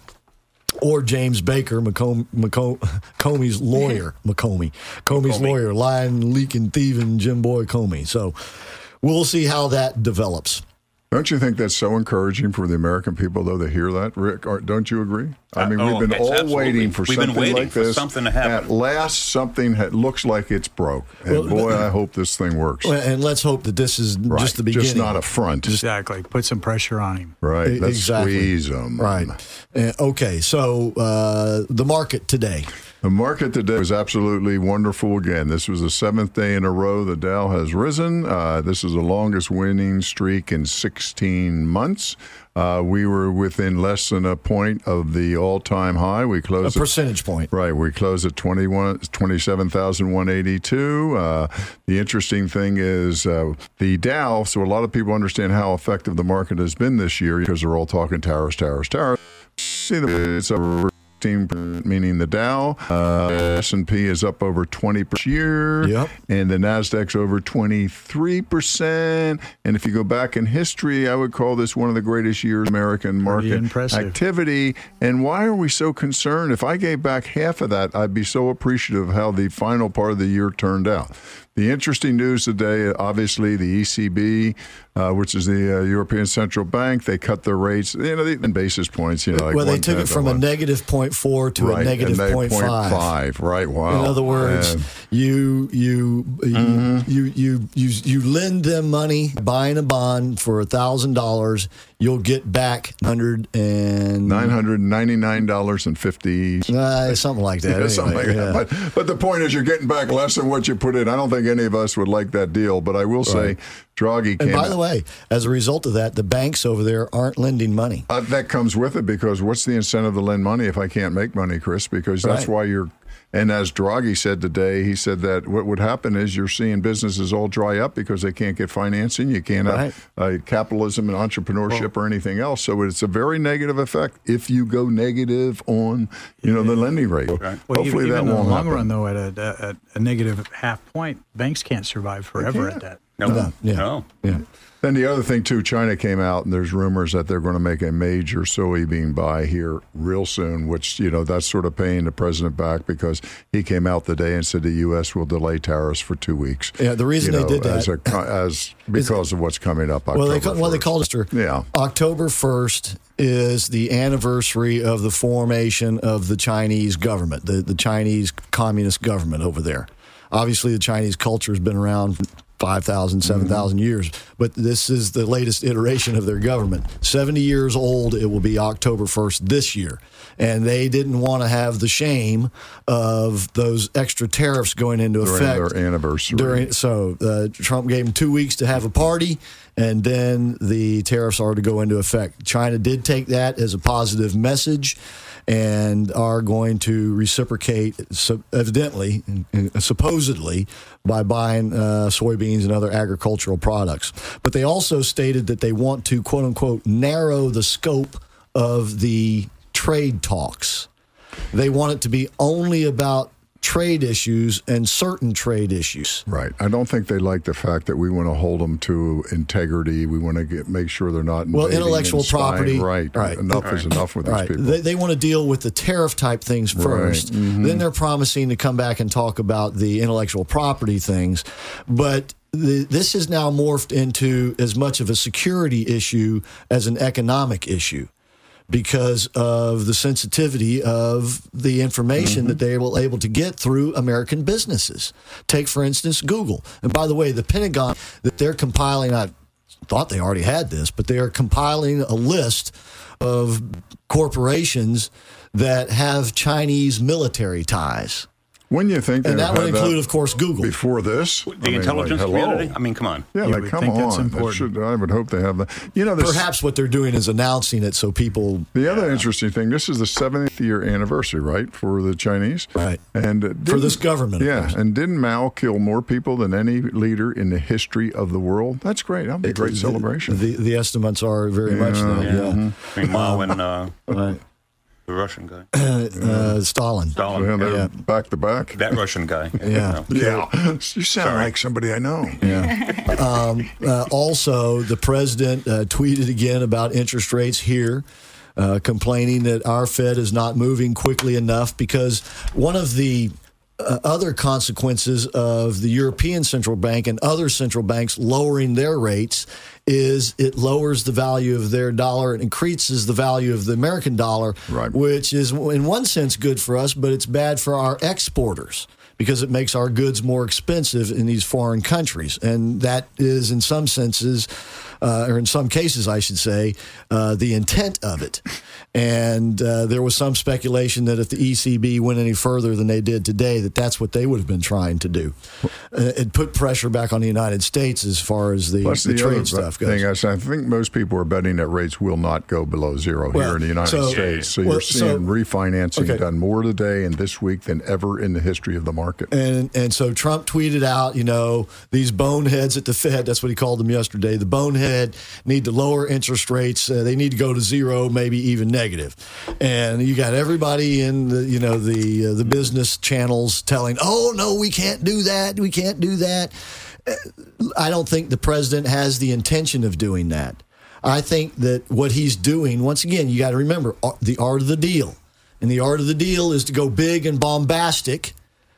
or James Baker, McComb, McComb, Comey's lawyer, McComey, Comey's McComey. lawyer, lying, leaking, thieving Jim Boy Comey. So we'll see how that develops. Don't you think that's so encouraging for the American people, though, to hear that, Rick? Or, don't you agree? I mean, Uh, oh, we've been it's all absolutely- waiting for we've been something waiting like for this. something to happen. At last, something ha- looks like it's broke. And Well, boy, but- I hope this thing works. Well, and let's hope that this is Right. just the beginning. Just not a front. Exactly. Put some pressure on him. Right. E- Let's exactly. squeeze them. Right. Uh, okay, so uh, the market today. The market today was absolutely wonderful again. This was the seventh day in a row the Dow has risen. Uh, this is the longest winning streak in sixteen months. Uh, we were within less than a point of the all-time high. We A closed at, percentage point. right. We closed at twenty-one, twenty-seven thousand one hundred eighty-two. Uh, the interesting thing is uh, the Dow. So a lot of people understand how effective the market has been this year because they're all talking towers, towers, towers. See, the, it's over fifteen percent, meaning the Dow. Uh, S and P is up over twenty percent year. Yep. And the NASDAQ's over twenty-three percent. And if you go back in history, I would call this one of the greatest years in American market impressive. activity. And why are we so concerned? If I gave back half of that, I'd be so appreciative of how the final part of the year turned out. The interesting news today, obviously, the E C B, uh, which is the uh, European Central Bank, they cut their rates, you know, in basis points. You know, like well, they one took it tenth from of a one. negative point four to right, a negative and they point point five. five. Right. Wow. In other words, And- you you you, Mm-hmm. you you you you lend them money, buying a bond for a thousand dollars, you'll get back hundred and nine hundred ninety-nine dollars and fifty uh, something like that. Yeah, anyway, something like yeah. that. But, but the point is, you're getting back less than what you put in. I don't think any of us would like that deal. But I will say, Right. Draghi And came. by the way, as a result of that, the banks over there aren't lending money. Uh, that comes with it because what's the incentive to lend money if I can't make money, Chris? Because that's Right. why you're. And as Draghi said today, he said that what would happen is you're seeing businesses all dry up because they can't get financing. You can't Right. have uh, capitalism and entrepreneurship or anything else. So it's a very negative effect if you go negative on, you know, the lending rate. Well, Hopefully even that in the won't long happen. run, though, at a, at a negative half point, banks can't survive forever can't. at that. No, No, yeah. no. Yeah. Then the other thing, too, China came out, and there's rumors that they're going to make a major soybean buy here real soon, which, you know, that's sort of paying the president back because he came out today and said the U S will delay tariffs for two weeks. Yeah, the reason you they know, did that as, a, as because of what's coming up. Well, they October call, well they first. called it Yeah. October first is the anniversary of the formation of the Chinese government, the, the Chinese communist government over there. Obviously, the Chinese culture has been around five thousand, seven thousand Mm-hmm. years, but this is the latest iteration of their government. seventy years old, it will be October first this year. And they didn't want to have the shame of those extra tariffs going into During effect. their anniversary. During, so uh, Trump gave them two weeks to have a party, and then the tariffs are to go into effect. China did take that as a positive message and are going to reciprocate, so evidently, supposedly, by buying uh, soybeans and other agricultural products. But they also stated that they want to, quote unquote, narrow the scope of the trade talks. They want it to be only about trade issues and certain trade issues. Right. I don't think they like the fact that we want to hold them to integrity. We want to get make sure they're not Well, invading intellectual and spying. property. Right. Right. Enough right. is enough with right. these people. They, they want to deal with the tariff type things first. Right. Mhm. Then they're promising to come back and talk about the intellectual property things. But the, this is now morphed into as much of a security issue as an economic issue. because of the sensitivity of the information mm-hmm. that they were able to get through American businesses. Take, for instance, Google. And by the way, the Pentagon, that they're compiling, I thought they already had this, but they are compiling a list of corporations that have Chinese military ties. When you think, and that would include, of course, Google. Before this, the I mean, intelligence like, community. I mean, come on. Yeah, you like would come think on. that's That important. should, I would hope they have that. You know, this, perhaps what they're doing is announcing it so people. The other interesting thing: this is the seventieth year anniversary, right, for the Chinese, right? And uh, for this government, yeah. And didn't Mao kill more people than any leader in the history of the world? That's great. That'd be a great the, celebration. The the estimates are very yeah, much that. yeah. Yeah, Mm-hmm. I mean, Mao and uh, right. the Russian guy, uh, Stalin. Stalin, yeah, they're yeah. back to back. That Russian guy. Yeah, yeah. You sound Sorry. like somebody I know. Yeah. um, uh, also, the president uh, tweeted again about interest rates here, uh, complaining that our Fed is not moving quickly enough because one of the Uh, other consequences of the European Central Bank and other central banks lowering their rates is it lowers the value of their dollar and increases the value of the American dollar, right. which is in one sense good for us, but it's bad for our exporters because it makes our goods more expensive in these foreign countries. And that is in some senses, uh, or in some cases, I should say, uh, the intent of it. And uh, there was some speculation that if the E C B went any further than they did today, that that's what they would have been trying to do. Uh, it put pressure back on the United States as far as the, Plus the, the trade other stuff goes. Thing is, I think most people are betting that rates will not go below zero Well, here in the United so- States. So well, you're seeing so- refinancing okay. done more today and this week than ever in the history of the market. And and so Trump tweeted out, you know, these boneheads at the Fed, that's what he called them yesterday, the bonehead need to lower interest rates. Uh, they need to go to zero, maybe even negative. And you got everybody in the, you know, the uh, the business channels telling, oh, no, we can't do that. We can't do that. Uh, I don't think the president has the intention of doing that. I think that what he's doing, once again, you got to remember uh, the art of the deal. And the art of the deal is to go big and bombastic,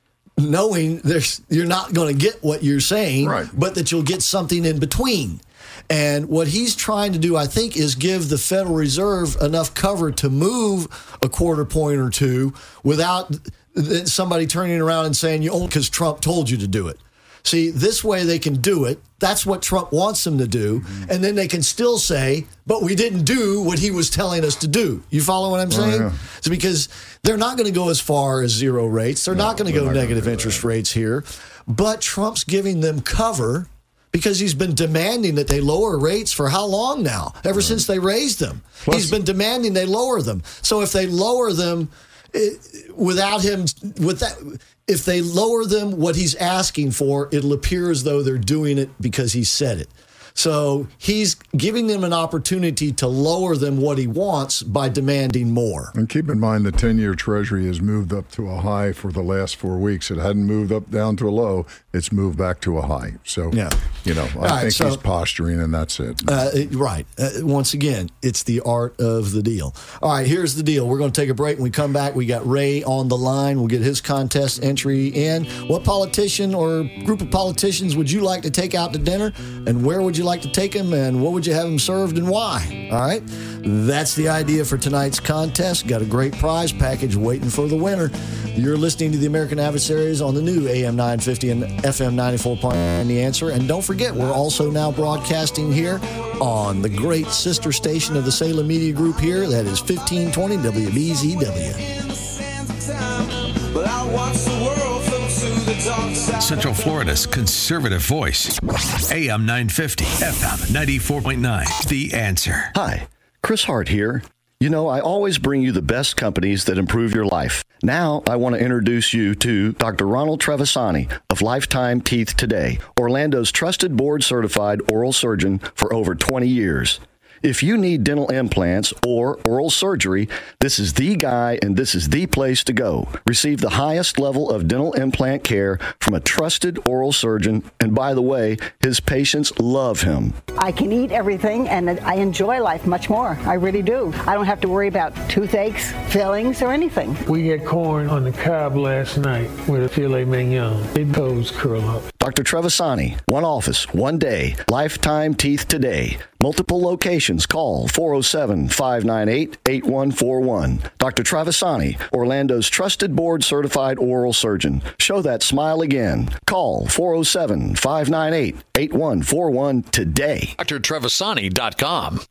knowing there's you're not going to get what you're saying, right. but that you'll get something in between. And what he's trying to do, I think, is give the Federal Reserve enough cover to move a quarter point or two without somebody turning around and saying, you only because Trump told you to do it. See, this way they can do it. That's what Trump wants them to do. Mm-hmm. And then they can still say, but we didn't do what he was telling us to do. You follow what I'm saying? Oh, yeah. It's because they're not going to go as far as zero rates. They're No, not going to they're go not negative gonna do interest that. rates here. But Trump's giving them cover because he's been demanding that they lower rates for how long now? Ever right. since they raised them. Plus, he's been demanding they lower them. So if they lower them it, without him, with that, if they lower them what he's asking for, it'll appear as though they're doing it because he said it. So he's giving them an opportunity to lower them what he wants by demanding more. And keep in mind the ten-year Treasury has moved up to a high for the last four weeks. It hadn't moved up down to a low. It's moved back to a high. So, yeah. you know, I All right, think so, he's posturing, and that's it. Uh, it right. Uh, once again, it's the art of the deal. All right, here's the deal. We're going to take a break. When we come back, we got Ray on the line. We'll get his contest entry in. What politician or group of politicians would you like to take out to dinner, and where would you like to take him, and what would you have him served, and why? All right? That's the idea for tonight's contest. Got a great prize package waiting for the winner. You're listening to the American Adversaries on the new A M nine fifty and F M ninety-four point nine The Answer. And don't forget, we're also now broadcasting here on the great sister station of the Salem Media Group here. That is fifteen twenty W B Z W. Central Florida's conservative voice. A M nine fifty, F M ninety-four point nine. The Answer. Hi, Chris Hart here. You know, I always bring you the best companies that improve your life. Now, I want to introduce you to Doctor Ronald Trevisani of Lifetime Teeth Today, Orlando's trusted board-certified oral surgeon for over twenty years. If you need dental implants or oral surgery, this is the guy and this is the place to go. Receive the highest level of dental implant care from a trusted oral surgeon. And by the way, his patients love him. I can eat everything and I enjoy life much more. I really do. I don't have to worry about toothaches, fillings, or anything. We had corn on the cob last night with a filet mignon. It toes curl up. Doctor Trevisani, one office, one day. Lifetime Teeth Today. Multiple locations. Call four oh seven, five nine eight, eight one four one. Doctor Trevisani, Orlando's trusted board-certified oral surgeon. Show that smile again. Call four oh seven, five nine eight, eight one four one today. Dr Trevisani dot com.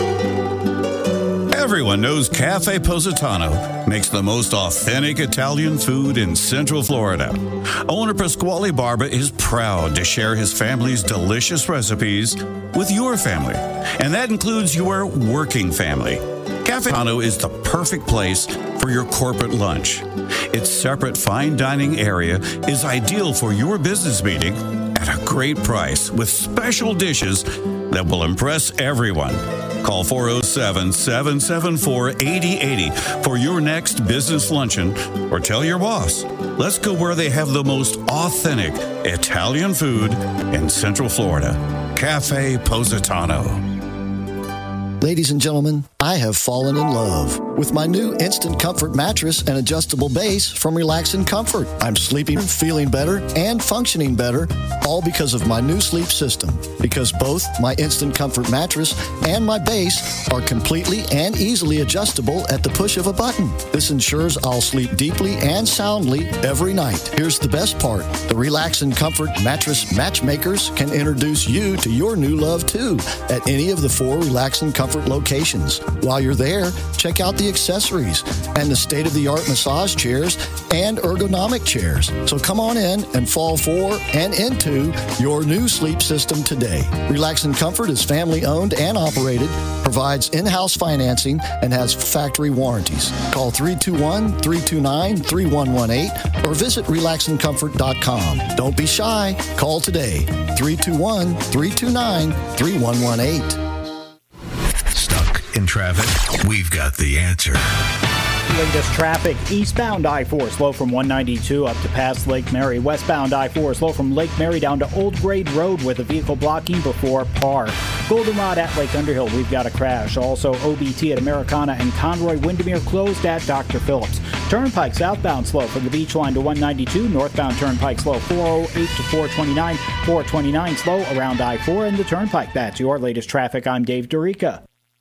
Everyone knows Cafe Positano makes the most authentic Italian food in Central Florida. Owner Pasquale Barba is proud to share his family's delicious recipes with your family, and that includes your working family. Cafe Positano is the perfect place for your corporate lunch. Its separate fine dining area is ideal for your business meeting at a great price with special dishes that will impress everyone. Call four oh seven, seven seven four, eight oh eight oh for your next business luncheon, or tell your boss, let's go where they have the most authentic Italian food in Central Florida. Cafe Positano. Ladies and gentlemen, I have fallen in love with my new Instant Comfort mattress and adjustable base from Relax and Comfort. I'm sleeping, feeling better, and functioning better, all because of my new sleep system. Because both my Instant Comfort mattress and my base are completely and easily adjustable at the push of a button. This ensures I'll sleep deeply and soundly every night. Here's the best part. The Relax and Comfort mattress matchmakers can introduce you to your new love, too, at any of the four Relax and Comfort locations. While you're there, check out the accessories and the state-of-the-art massage chairs and ergonomic chairs. So come on in and fall for and into your new sleep system today. Relax and Comfort is family-owned and operated, provides in-house financing, and has factory warranties. Call three two one, three two nine, three one one eight or visit relax and comfort dot com. Don't be shy. Call today. three two one, three two nine, three one one eight. In traffic, we've got the answer. Latest traffic, eastbound I four, slow from one ninety-two up to past Lake Mary. Westbound I four, slow from Lake Mary down to Old Grade Road with a vehicle blocking before Parr. Goldenrod at Lake Underhill, we've got a crash. Also, O B T at Americana and Conroy Windermere closed at Doctor Phillips. Turnpike southbound slow from the Beach Line to one ninety-two. Northbound Turnpike slow four oh eight to four twenty-nine. four twenty-nine slow around I four and the Turnpike. That's your latest traffic. I'm Dave Dorica.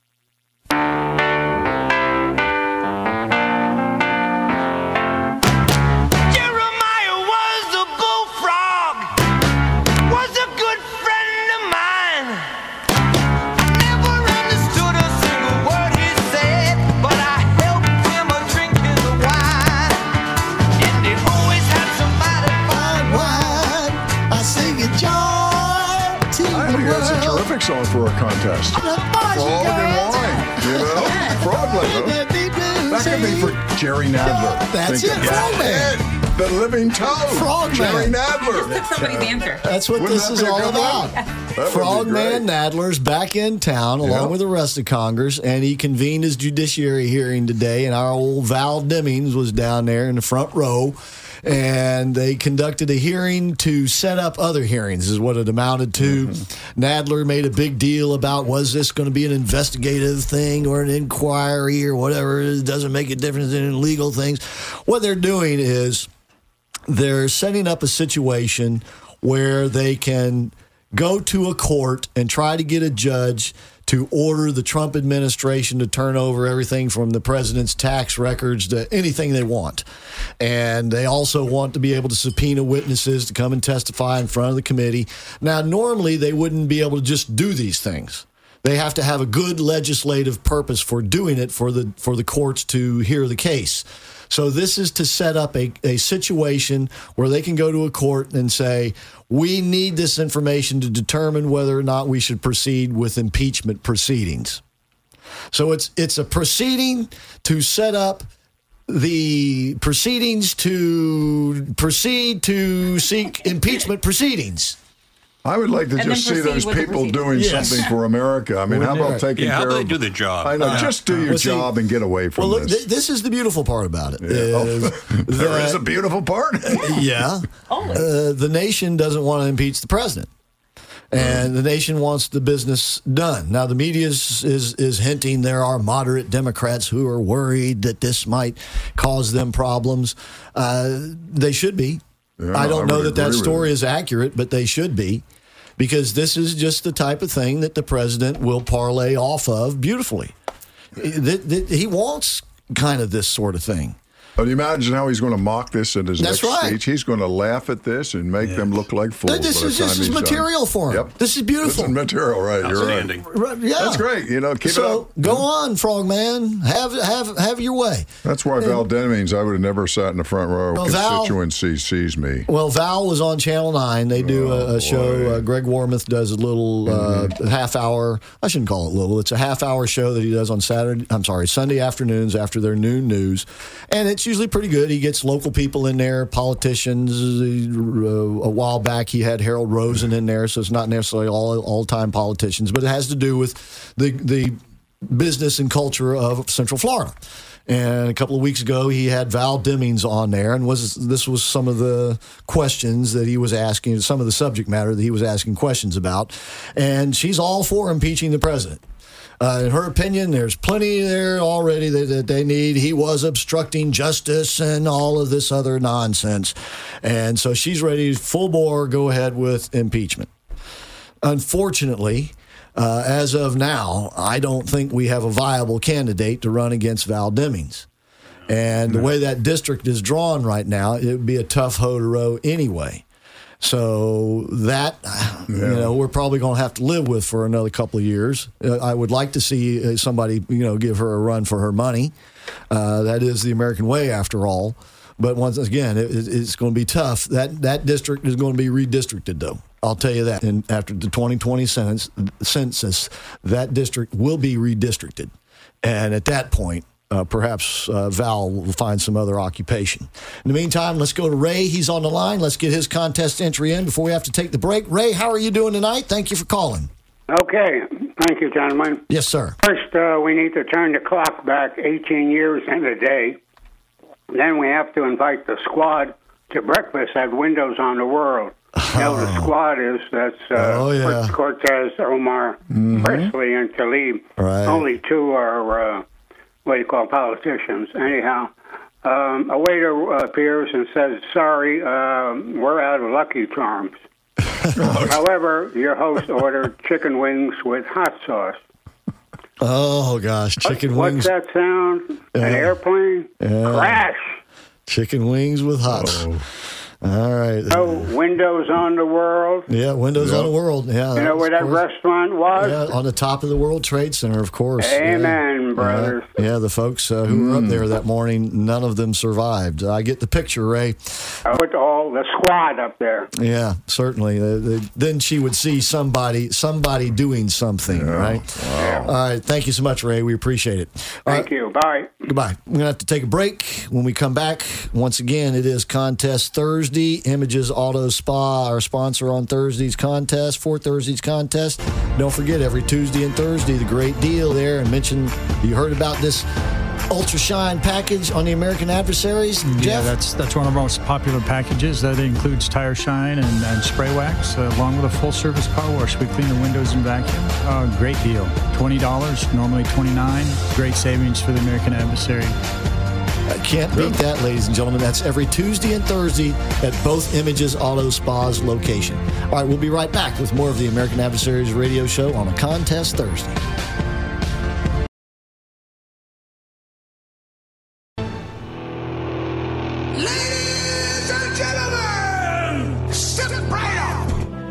Song for a contest. Frog and wine, you know? Frogland. Huh? That could be for Jerry Nadler. That's Think it, Frogman. The living toad. Frogman. Jerry Nadler. That's somebody's answer. That's what Wouldn't this that is be a all good about. one? Frogman Nadler's back in town along Yeah. with the rest of Congress, and he convened his judiciary hearing today, and our old Val Demings was down there in the front row. And they conducted a hearing to set up other hearings, is what it amounted to. Mm-hmm. Nadler made a big deal about, was this going to be an investigative thing or an inquiry or whatever? It doesn't make a difference in legal things. What they're doing is they're setting up a situation where they can go to a court and try to get a judge to order the Trump administration to turn over everything from the president's tax records to anything they want. And they also want to be able to subpoena witnesses to come and testify in front of the committee. Now, normally they wouldn't be able to just do these things. They have to have a good legislative purpose for doing it for the for the courts to hear the case. So this is to set up a, a situation where they can go to a court and say, we need this information to determine whether or not we should proceed with impeachment proceedings. So it's it's a proceeding to set up the proceedings to proceed to seek impeachment proceedings. I would like to And just then see proceed those with the people proceedings. doing Yes. something for America. I mean, how about taking Yeah, how care do they of... do the job? I know, Uh, just do your Well, see- job and get away from Well, look, this. th- this is the beautiful part about it. Yeah. is Oh, there that- is a beautiful part. yeah. Uh, the nation doesn't want to impeach the president. And the nation wants the business done. Now, the media is, is, is hinting there are moderate Democrats who are worried that this might cause them problems. Uh, they should be. Yeah, I don't I know would that that agree with story you. is accurate, but they should be, because this is just the type of thing that the president will parlay off of beautifully. That- that He wants kind of this sort of thing. But imagine how he's going to mock this in his That's next right. speech. He's going to laugh at this and make them look like fools. This by the is time this is he's done. material for him. Yep. This is beautiful. This is material, right? You're right. Right, yeah. That's great. You know, keep so, it up. go on, Frogman. Have have have your way. That's why Val Demings, I would have never sat in the front row. Well, Val- Constituency sees me. Well, Val was on Channel nine. They do Oh, a, a show. Uh, Greg Warmoth does a little uh, Mm-hmm. half hour. I shouldn't call it little. It's a half hour show that he does on Saturday. I'm sorry, Sunday afternoons after their noon news, and it's usually pretty good. He gets local people in there, politicians. Uh, a while back, he had Harold Rosen in there, so it's not necessarily all all time politicians, but it has to do with the the business and culture of Central Florida. And a couple of weeks ago, he had Val Demings on there, and was this was some of the questions that he was asking, some of the subject matter that he was asking questions about. And she's all for impeaching the president. Uh, in her opinion, there's plenty there already that, that they need. He was obstructing justice and all of this other nonsense. And so she's ready to full bore go ahead with impeachment. Unfortunately, uh, as of now, I don't think we have a viable candidate to run against Val Demings. And the way that district is drawn right now, it would be a tough hoe to row anyway. So that, you know, we're probably going to have to live with for another couple of years. Uh, I would like to see uh, somebody, you know, give her a run for her money. Uh, that is the American way, after all. But once again, it, it's going to be tough. That that district is going to be redistricted, though. I'll tell you that. And after the twenty twenty census, census, that district will be redistricted. And at that point, Uh, perhaps uh, Val will find some other occupation. In the meantime, let's go to Ray. He's on the line. Let's get his contest entry in before we have to take the break. Ray, how are you doing tonight? Thank you for calling. Okay. Thank you, gentlemen. Yes, sir. First, uh, we need to turn the clock back eighteen years in a day. Then we have to invite the squad to breakfast at Windows on the World. You know, the squad is, that's uh, Oh, yeah. Fritz Cortez, Omar Mhm. Presley, and Talib. Right. Only two are, uh, what do you call politicians. Anyhow, um, a waiter appears and says, sorry, um, we're out of Lucky Charms. However, your host ordered chicken wings with hot sauce. Oh, gosh. Chicken What's wings. that sound? An Yeah. airplane? Yeah. Crash! Chicken wings with hot. All right. Oh, Windows on the World. Yeah, Windows on the World. Yeah, You know where of that course. restaurant was? Yeah, on the top of the World Trade Center, of course. Amen, yeah. brothers. Yeah, yeah, the folks uh, who were up there that morning, none of them survived. I get the picture, Ray. I put all the squad up there. Yeah, certainly. Uh, the- then she would see somebody somebody doing something, right? Wow. All right. Thank you so much, Ray. We appreciate it. All Thank right. you. Bye. Goodbye. We're going to have to take a break. When we come back, once again, it is Contest Thursday. Images Auto Spa, our sponsor on Thursday's contest, for Thursday's contest. Don't forget, every Tuesday and Thursday, the great deal there. And mention, you heard about this Ultra Shine package on the American Adversaries, Yeah, Jeff? that's that's one of our most popular packages. That includes tire shine and, and spray wax, uh, along with a full-service car wash. We clean the windows and vacuum. Uh, great deal. twenty dollars, normally twenty-nine dollars. Great savings for the American Adversary. I can't beat that, ladies and gentlemen. That's every Tuesday and Thursday at both Images Auto Spa's location. All right, we'll be right back with more of the American Adversaries radio show on a Contest Thursday. Ladies and gentlemen, step right up.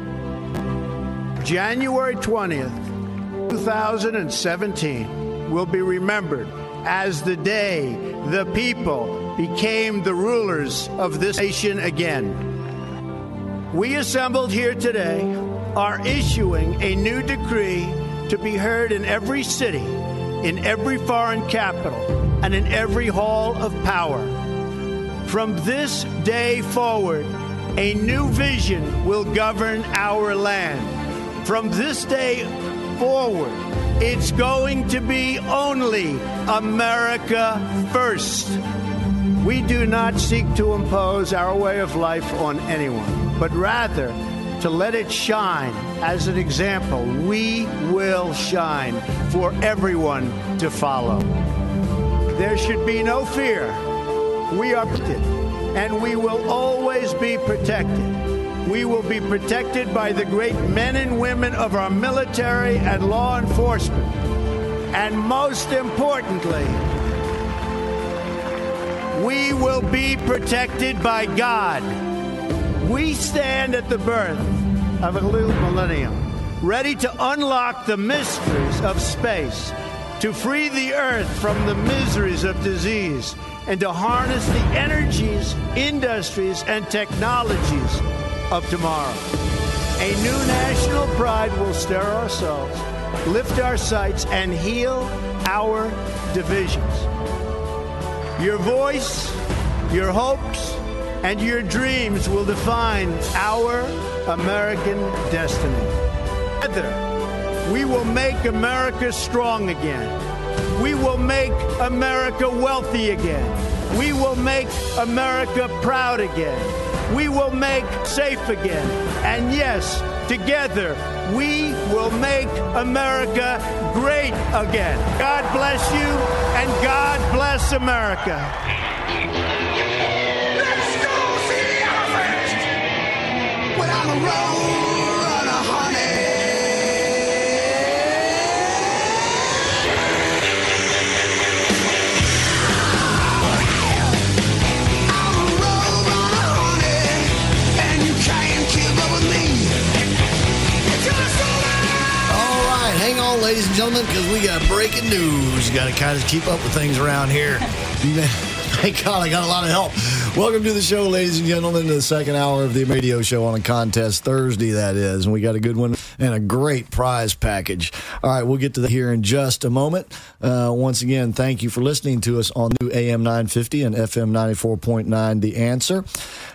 January twentieth, twenty seventeen will be remembered as the day the people became the rulers of this nation again. We assembled here today are issuing a new decree to be heard in every city, in every foreign capital, and in every hall of power. From this day forward, a new vision will govern our land. From this day forward, it's going to be only America first. We do not seek to impose our way of life on anyone, but rather to let it shine as an example. We will shine for everyone to follow. There should be no fear. We are protected. and we will always be protected. We will be protected by the great men and women of our military and law enforcement. And most importantly, we will be protected by God. We stand at the birth of a new millennium, ready to unlock the mysteries of space, to free the earth from the miseries of disease, and to harness the energies, industries, and technologies of tomorrow. A new national pride will stir our souls, lift our sights, and heal our divisions. Your voice, your hopes, and your dreams will define our American destiny. Together, we will make America strong again. We will make America wealthy again. We will make America proud again. We will make safe again. And yes, together, we will make America great again. God bless you, and God bless America. Let's go see the elephant! When I'm a road runner, honey. I'm a road runner, honey, and you can't keep up with me. All right, hang on, ladies and gentlemen, because we got breaking news. Got to kind of keep up with things around here. Thank God I got a lot of help. Welcome to the show, ladies and gentlemen, to the second hour of the radio show on a contest Thursday, that is. And we got a good one and a great prize package. All right, we'll get to that here in just a moment. Uh, once again, thank you for listening to us on new A M nine fifty and F M ninety-four point nine, The Answer.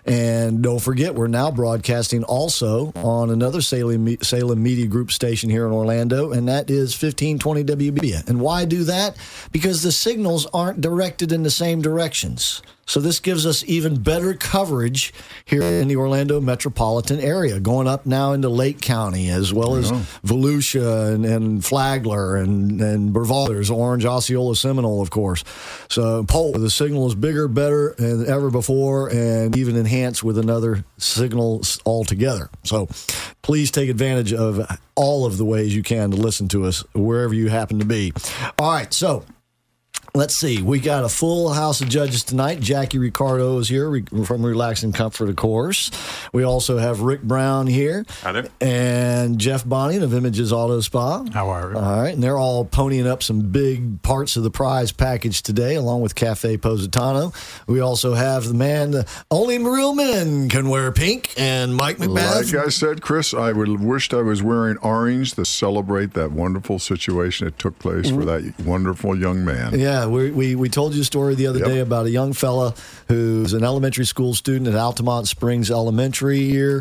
And don't forget, we're now broadcasting also on another Salem, Salem Media Group station here in Orlando, and that is fifteen twenty W B. And why do that? Because the signals aren't directed in the same directions. So this gives us even better coverage here in the Orlando metropolitan area, going up now into Lake County, as well as oh. Volusia and, and Flagler and, and Brevard. There's Orange, Osceola, Seminole, of course. So Polk, the signal is bigger, better than ever before, and even enhanced with another signal altogether. So please take advantage of all of the ways you can to listen to us wherever you happen to be. All right, so let's see. We got a full house of judges tonight. Jackie Ricardo is here from Relaxing Comfort, of course. We also have Rick Brown here. Hi there. And Jeff Bonning of Images Auto Spa. How are you? All right. And they're all ponying up some big parts of the prize package today, along with Cafe Positano. We also have the man, the only real men can wear pink, and Mike McBath. Like I said, Chris, I would wished I was wearing orange to celebrate that wonderful situation that took place for that wonderful young man. Yeah. We, we we told you a story the other yep. day about a young fella who's an elementary school student at Altamont Springs Elementary here,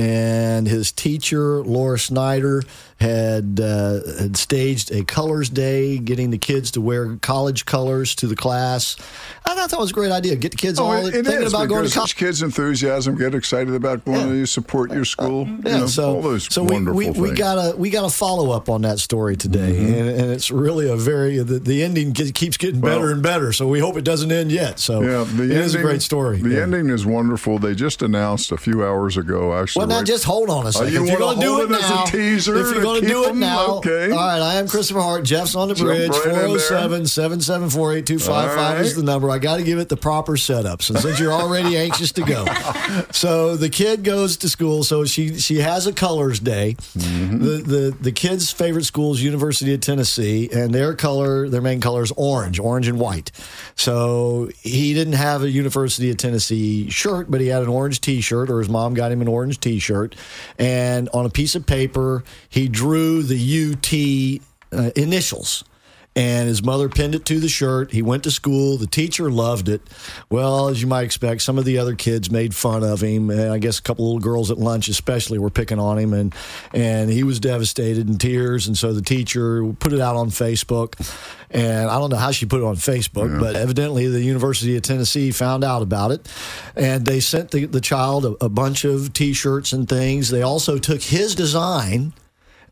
and his teacher, Laura Snyder, had uh, had staged a colors day, getting the kids to wear college colors to the class. I thought that was a great idea. Get the kids oh, all it, thinking it is, about going to college. Kids' enthusiasm, get excited about going yeah. to support your school. Uh, yeah, you know, so, all those so wonderful we, we, things. we got a we got a follow up on that story today, mm-hmm. and, and it's really a very the, the ending keeps getting better well, and better. So we hope it doesn't end yet. So yeah, the it ending, is a great story. The yeah. ending is wonderful. They just announced a few hours ago. Actually, well, now right, just hold on a second. Uh, you if you're going to do it now, now, as a teaser if you're going to do it them, now, okay. all right. I am Christopher Hart. Jeff's on the bridge. Right four oh seven, seven seven four, eight two five five right. is the number. I got to give it the proper setup. So since you're already anxious to go, so the kid goes to school. So she she has a colors day. Mm-hmm. The the the kid's favorite school is University of Tennessee, and their color, their main color is orange, orange and white. So he didn't have a University of Tennessee shirt, but he had an orange T-shirt, or his mom got him an orange T-shirt. And on a piece of paper, he drew the U T uh, initials. And his mother pinned it to the shirt. He went to school. The teacher loved it. Well, as you might expect, some of the other kids made fun of him. And I guess a couple little girls at lunch especially were picking on him. And, and he was devastated in tears. And so the teacher put it out on Facebook. And I don't know how she put it on Facebook, yeah. but evidently the University of Tennessee found out about it. And they sent the, the child a, a bunch of T-shirts and things. They also took his design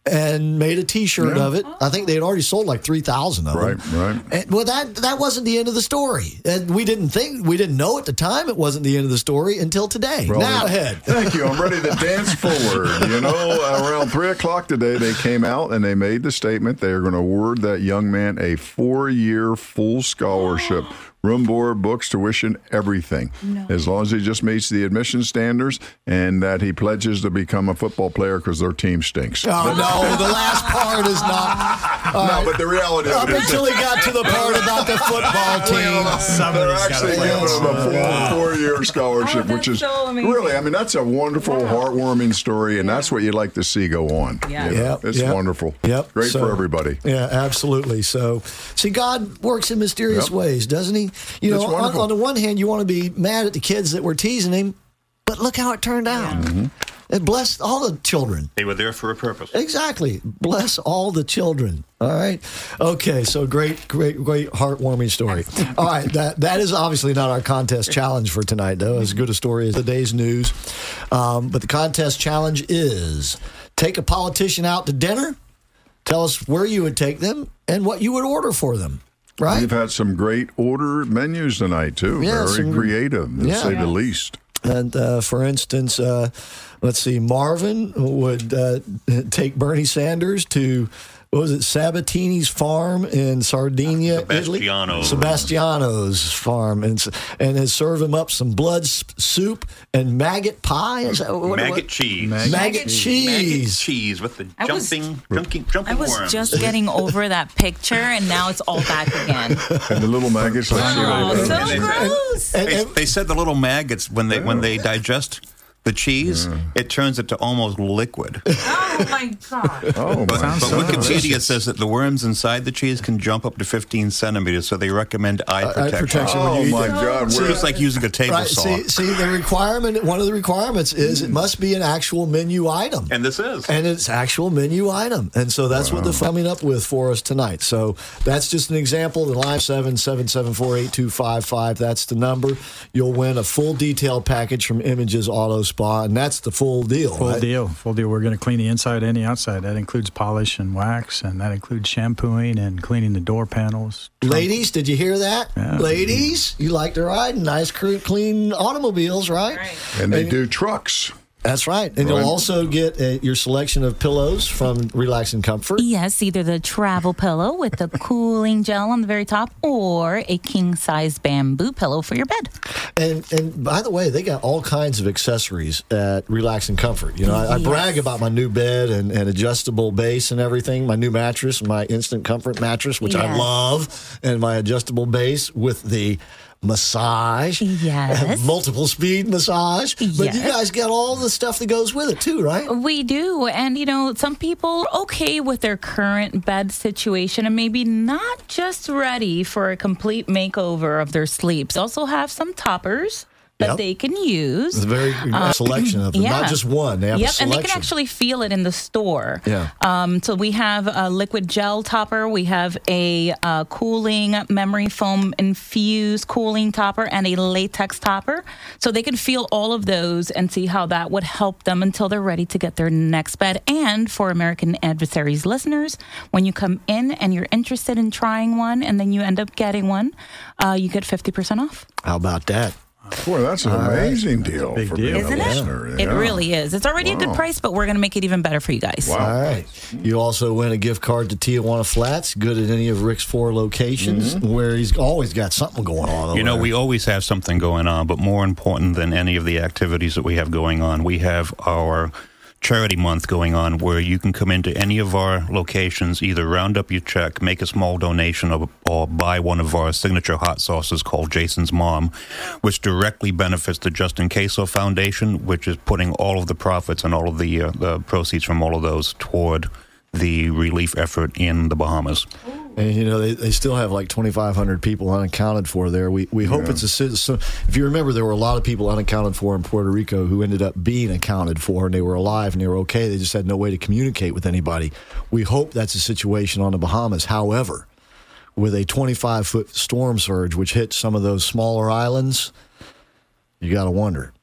and made a T-shirt Yeah. of it. I think they had already sold like three thousand of Right, them. right. And, well, that that wasn't the end of the story. And we didn't think, we didn't know at the time it wasn't the end of the story until today. Well, now ahead. Thank you. I'm ready to dance forward. You know, around three o'clock today, they came out and they made the statement they are going to award that young man a four-year full scholarship. Room, board, books, tuition, everything. No. As long as he just meets the admission standards and that he pledges to become a football player because their team stinks. Oh, no, the last part is not. No, right. but the reality Up of it is until he got to the part about the football team. they're actually giving him a full Wow. four-year scholarship, Oh, which is that's so amazing. really, I mean, that's a wonderful, heartwarming story, and that's what you'd like to see go on. Yeah. You know, Yep, it's yep. wonderful. Yep. Great So- for everybody. Yeah, absolutely. So, see, God works in mysterious Yep. ways, doesn't he? You That's know, on, wonderful. on the one hand, you want to be mad at the kids that were teasing him, but look how it turned out. Mm-hmm. And bless all the children. They were there for a purpose. Exactly. Bless all the children. All right. Okay. So great, great, great heartwarming story. All right. That that is obviously not our contest challenge for tonight, though. As good a story as the day's news. Um, but the contest challenge is take a politician out to dinner. Tell us where you would take them and what you would order for them. Right. We've had some great order menus tonight, too. Yeah, Very some- creative, to yeah. say the least. And uh, for instance, uh, let's see, Marvin would uh, take Bernie Sanders to, what was it, Sabatini's farm in Sardinia, Italy? Sebastiano. Sebastiano's farm, and s- and has served him up some blood s- soup and maggot pie. Is that, what, Maggot what? cheese. Maggot, Maggot cheese. cheese with the I was- jumping, jumping, jumping I was worms. just getting over that picture, and now it's all back again. And the little maggots. like Oh, you know, so and- and- gross. They, they said the little maggots when they when they digest the cheese, it turns it to almost liquid. Oh my god. Oh, But, my but God. Wikipedia says that the worms inside the cheese can jump up to fifteen centimeters, so they recommend eye eye protection. protection when you Oh, eat my it. God. So we're- it's like using a table Right. saw. See, see, the requirement, one of the requirements is it must be an actual menu item. And this is. And it's actual menu item. And so that's what they're coming up with for us tonight. So that's just an example. The line seven seven seven four eight two five five. That's the number. You'll win a full detail package from Images Auto Spa, and that's the full deal. Full right? deal. Full deal. We're going to clean the inside and the outside. That includes polish and wax, and that includes shampooing and cleaning the door panels. Ladies, did you hear that? Yeah. Ladies, you like to ride in nice, cr- clean automobiles, right? And they do trucks. That's right. And Right. you'll also get uh, your selection of pillows from Relax and Comfort. Yes, either the travel pillow with the cooling gel on the very top or a king-size bamboo pillow for your bed. And and by the way, they got all kinds of accessories at Relax and Comfort. You know, I, I brag Yes. about my new bed and, and adjustable base and everything, my new mattress, my Instant Comfort mattress, which I Yes. love, and my adjustable base with the massage, Yes. multiple speed massage. But you Yes. guys got all the stuff that goes with it too, right? We do. And, you know, some people are okay with their current bed situation and maybe not just ready for a complete makeover of their sleeps. Also have some toppers that Yep. they can use. It's a very Uh, selection of them, yeah. not just one. They have yep, a selection. and they can actually feel it in the store. Yeah. Um, so we have a liquid gel topper, we have a uh, cooling memory foam infused cooling topper, and a latex topper. So they can feel all of those and see how that would help them until they're ready to get their next bed. And for American Adversaries listeners, when you come in and you're interested in trying one, and then you end up getting one, uh, you get fifty percent off. How about that? Boy, that's an All right. amazing deal Big for deal. being Isn't a it? listener. It Yeah. really is. It's already a good Wow. price, but we're going to make it even better for you guys. All right. You also win a gift card to Tijuana Flats, good at any of Rick's four locations, where he's always got something going on. You know, over we always have something going on, but more important than any of the activities that we have going on, we have our charity month going on where you can come into any of our locations, either round up your check, make a small donation, or, or buy one of our signature hot sauces called Jason's Mom, which directly benefits the Justin Queso Foundation, which is putting all of the profits and all of the, uh, the proceeds from all of those toward the relief effort in the Bahamas. And, you know, they, they still have like twenty-five hundred people unaccounted for there. We we hope Yeah. it's a citizen. If you remember, there were a lot of people unaccounted for in Puerto Rico who ended up being accounted for, and they were alive and they were okay. They just had no way to communicate with anybody. We hope that's a situation on the Bahamas. However, with a twenty-five foot storm surge, which hit some of those smaller islands, you got to wonder.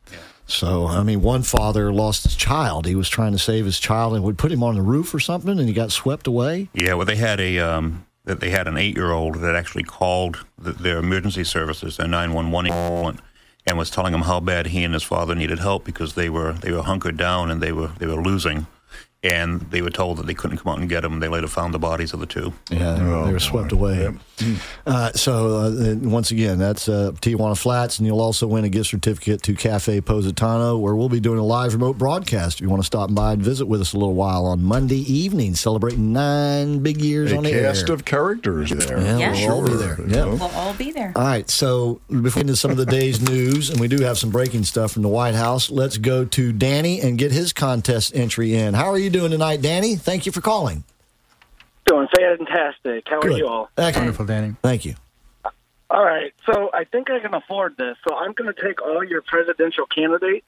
So, I mean, one father lost his child. He was trying to save his child and would put him on the roof or something, and he got swept away. Yeah, well, they had a um, they had an eight-year-old that actually called the, their emergency services, their nine one one, and was telling them how bad he and his father needed help because they were they were hunkered down and they were they were losing. And they were told that they couldn't come out and get them. They later found the bodies of the two. Yeah, Oh, they were swept boy. away. Yep. Uh, so, uh, once again, that's uh, Tijuana Flats, and you'll also win a gift certificate to Cafe Positano, where we'll be doing a live remote broadcast. If you want to stop by and visit with us a little while on Monday evening, celebrating nine big years A on the air. cast of characters there. Yeah, Yeah. we'll all be there. Yeah. We'll all be there. All right, so before we get into some of the day's news, and we do have some breaking stuff from the White House, let's go to Danny and get his contest entry in. How are you doing tonight, Danny? Thank you for calling. Doing fantastic. How are Good. you all? Excellent. Wonderful, Danny. Thank you. All right. So I think I can afford this. So I'm going to take all your presidential candidates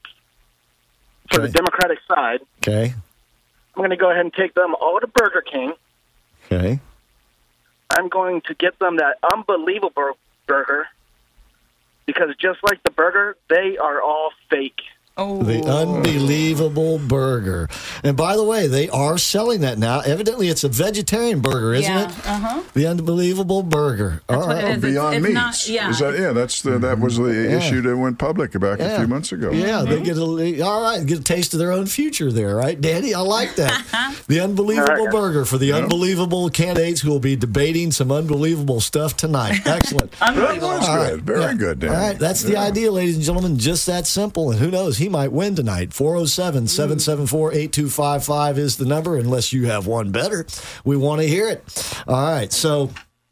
for the Democratic side. Okay. I'm going to go ahead and take them all to Burger King. Okay. I'm going to get them that unbelievable burger because just like the burger, they are all fake. Oh. The unbelievable burger. And by the way, they are selling that now. Evidently, it's a vegetarian burger, isn't yeah. it? Uh-huh. The unbelievable burger. That's All what right. it is. Beyond it's, it's Meats. not, yeah. Is that, yeah, that's the, that was the Yeah. issue that went public back a Yeah. few months ago. Yeah, they get a all right, get a taste of their own future there, right, Danny? I like that. The unbelievable Right. burger for the unbelievable candidates who will be debating some unbelievable stuff tonight. Excellent. That Unbelievable. was All good. right. Very Yeah. good, Dan. All right, that's the Yeah. idea, ladies and gentlemen. Just that simple. And who knows, he might win tonight. four oh seven, seven seven four, eight two five five is the number, unless you have one better. We want to hear it. All right, so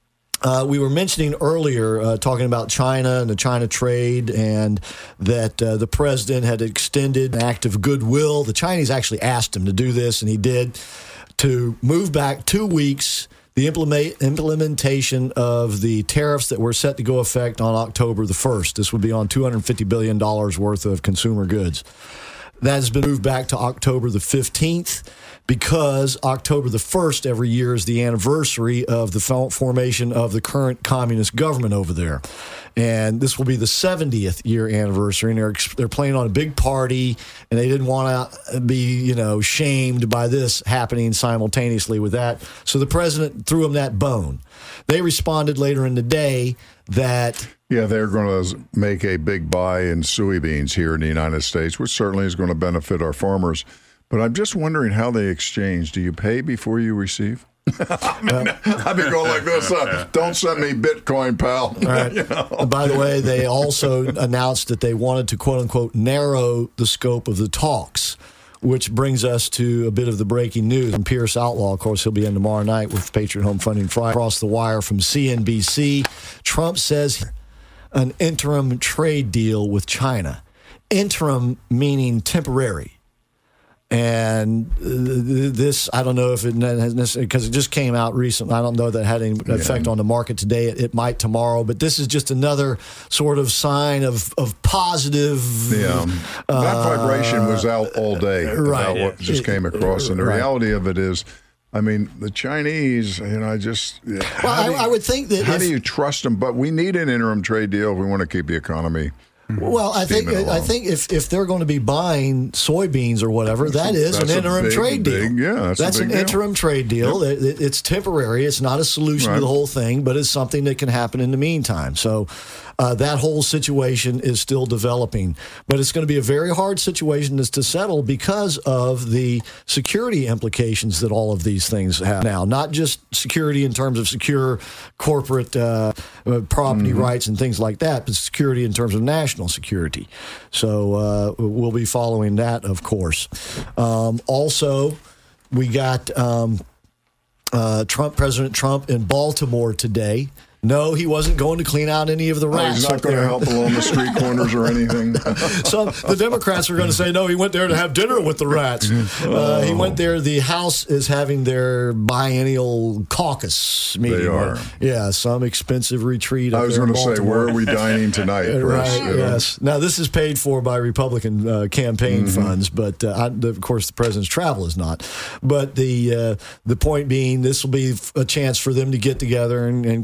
uh, we were mentioning earlier, uh, talking about China and the China trade, and that uh, the president had extended an act of goodwill. The Chinese actually asked him to do this, and he did, to move back two weeks the implement, implementation of the tariffs that were set to go effect on October the first. This would be on two hundred fifty billion dollars worth of consumer goods. That has been moved back to October the fifteenth because October the first every year is the anniversary of the formation of the current communist government over there. And this will be the seventieth year anniversary, and they're, they're playing on a big party, and they didn't want to be, you know, shamed by this happening simultaneously with that. So the president threw them that bone. They responded later in the day that... Yeah, they're going to make a big buy in soybeans here in the United States, which certainly is going to benefit our farmers. But I'm just wondering how they exchange. Do you pay before you receive? I mean, I've been going like this. Uh, don't send me Bitcoin, pal. Right. You know? By the way, they also announced that they wanted to, quote unquote, narrow the scope of the talks, which brings us to a bit of the breaking news. And Pierce Outlaw, of course, he'll be in tomorrow night with Patriot Home Funding Friday. Across the wire from C N B C, Trump says an interim trade deal with China. Interim meaning temporary. And this, I don't know if it has necessarily, because it just came out recently. I don't know that had any effect Yeah. on the market today. It, it might tomorrow, but this is just another sort of sign of, of positive. Yeah. Uh, that vibration was out all day right. about what just came across. And the Right. reality of it is, I mean, the Chinese, you know, I just. Well, how do I, you- I would think that. How if, do you trust them? But we need an interim trade deal if we want to keep the economy. Well, I think steaming I along. think if, if they're going to be buying soybeans or whatever, that is That's an a interim big, trade deal. big- yeah, that's a big an deal. interim trade deal. It- it- it's temporary. It's not a solution to Right. the whole thing, but it's something that can happen in the meantime. So uh, that whole situation is still developing, but it's going to be a very hard situation to, to settle because of the security implications that all of these things have now. Not just security in terms of secure corporate uh, uh, property Mm-hmm. rights and things like that, but security in terms of national security. So uh, we'll be following that, of course. Um, also, we got um, uh, Trump, President Trump in Baltimore today. No, he wasn't going to clean out any of the Oh, rats. he's not up going to there. help along the street corners or anything. So the Democrats are going to say, no, he went there to have dinner with the rats. Uh, he went there. The House is having their biennial caucus meeting. They are. Yeah, some expensive retreat. I up was there in going to say, Baltimore. where are we dining tonight, Chris? Right, You know? yes. Now, this is paid for by Republican uh, campaign Mm-hmm. funds, but uh, I, of course, the president's travel is not. But the uh, the point being, this will be a chance for them to get together and, and kind of do a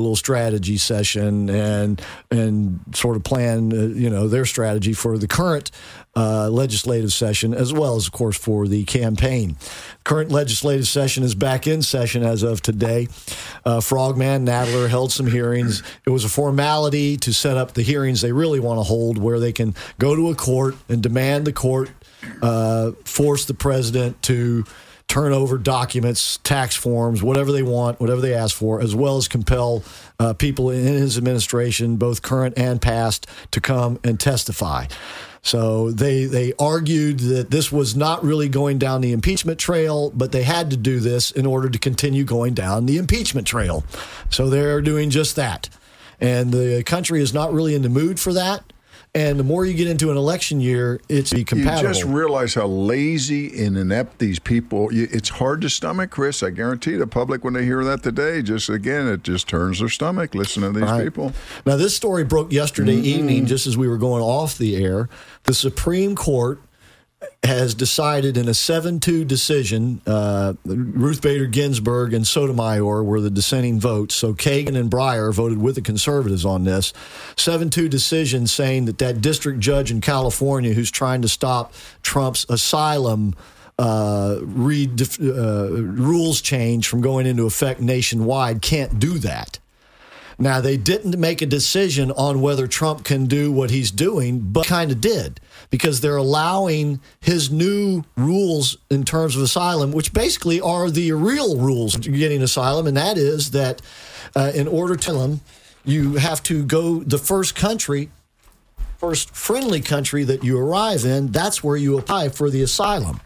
little strategy session and and sort of plan, uh, you know, their strategy for the current uh, legislative session, as well as, of course, for the campaign. Current legislative session is back in session as of today. Uh, Frogman Nadler held some hearings. It was a formality to set up the hearings they really want to hold, where they can go to a court and demand the court uh, force the president to turn over documents, tax forms, whatever they want, whatever they ask for, as well as compel uh, people in his administration, both current and past, to come and testify. So they they argued that this was not really going down the impeachment trail, but they had to do this in order to continue going down the impeachment trail. So they're doing just that. And the country is not really in the mood for that. And the more you get into an election year, it's be compatible. You just realize how lazy and inept these people. It's hard to stomach, Chris. I guarantee the public, when they hear that today, just again, it just turns their stomach listening to these right. people. Now, this story broke yesterday mm-hmm. evening, just as we were going off the air. The Supreme Court has decided in a seven two decision, uh, Ruth Bader Ginsburg and Sotomayor were the dissenting votes, so Kagan and Breyer voted with the conservatives on this. seven two decision saying that that district judge in California who's trying to stop Trump's asylum uh, re- uh, rules change from going into effect nationwide can't do that. Now, they didn't make a decision on whether Trump can do what he's doing, but kind of did, because they're allowing his new rules in terms of asylum, which basically are the real rules to getting asylum, and that is that uh, in order to them, you have to go the first country, first friendly country that you arrive in, that's where you apply for the asylum.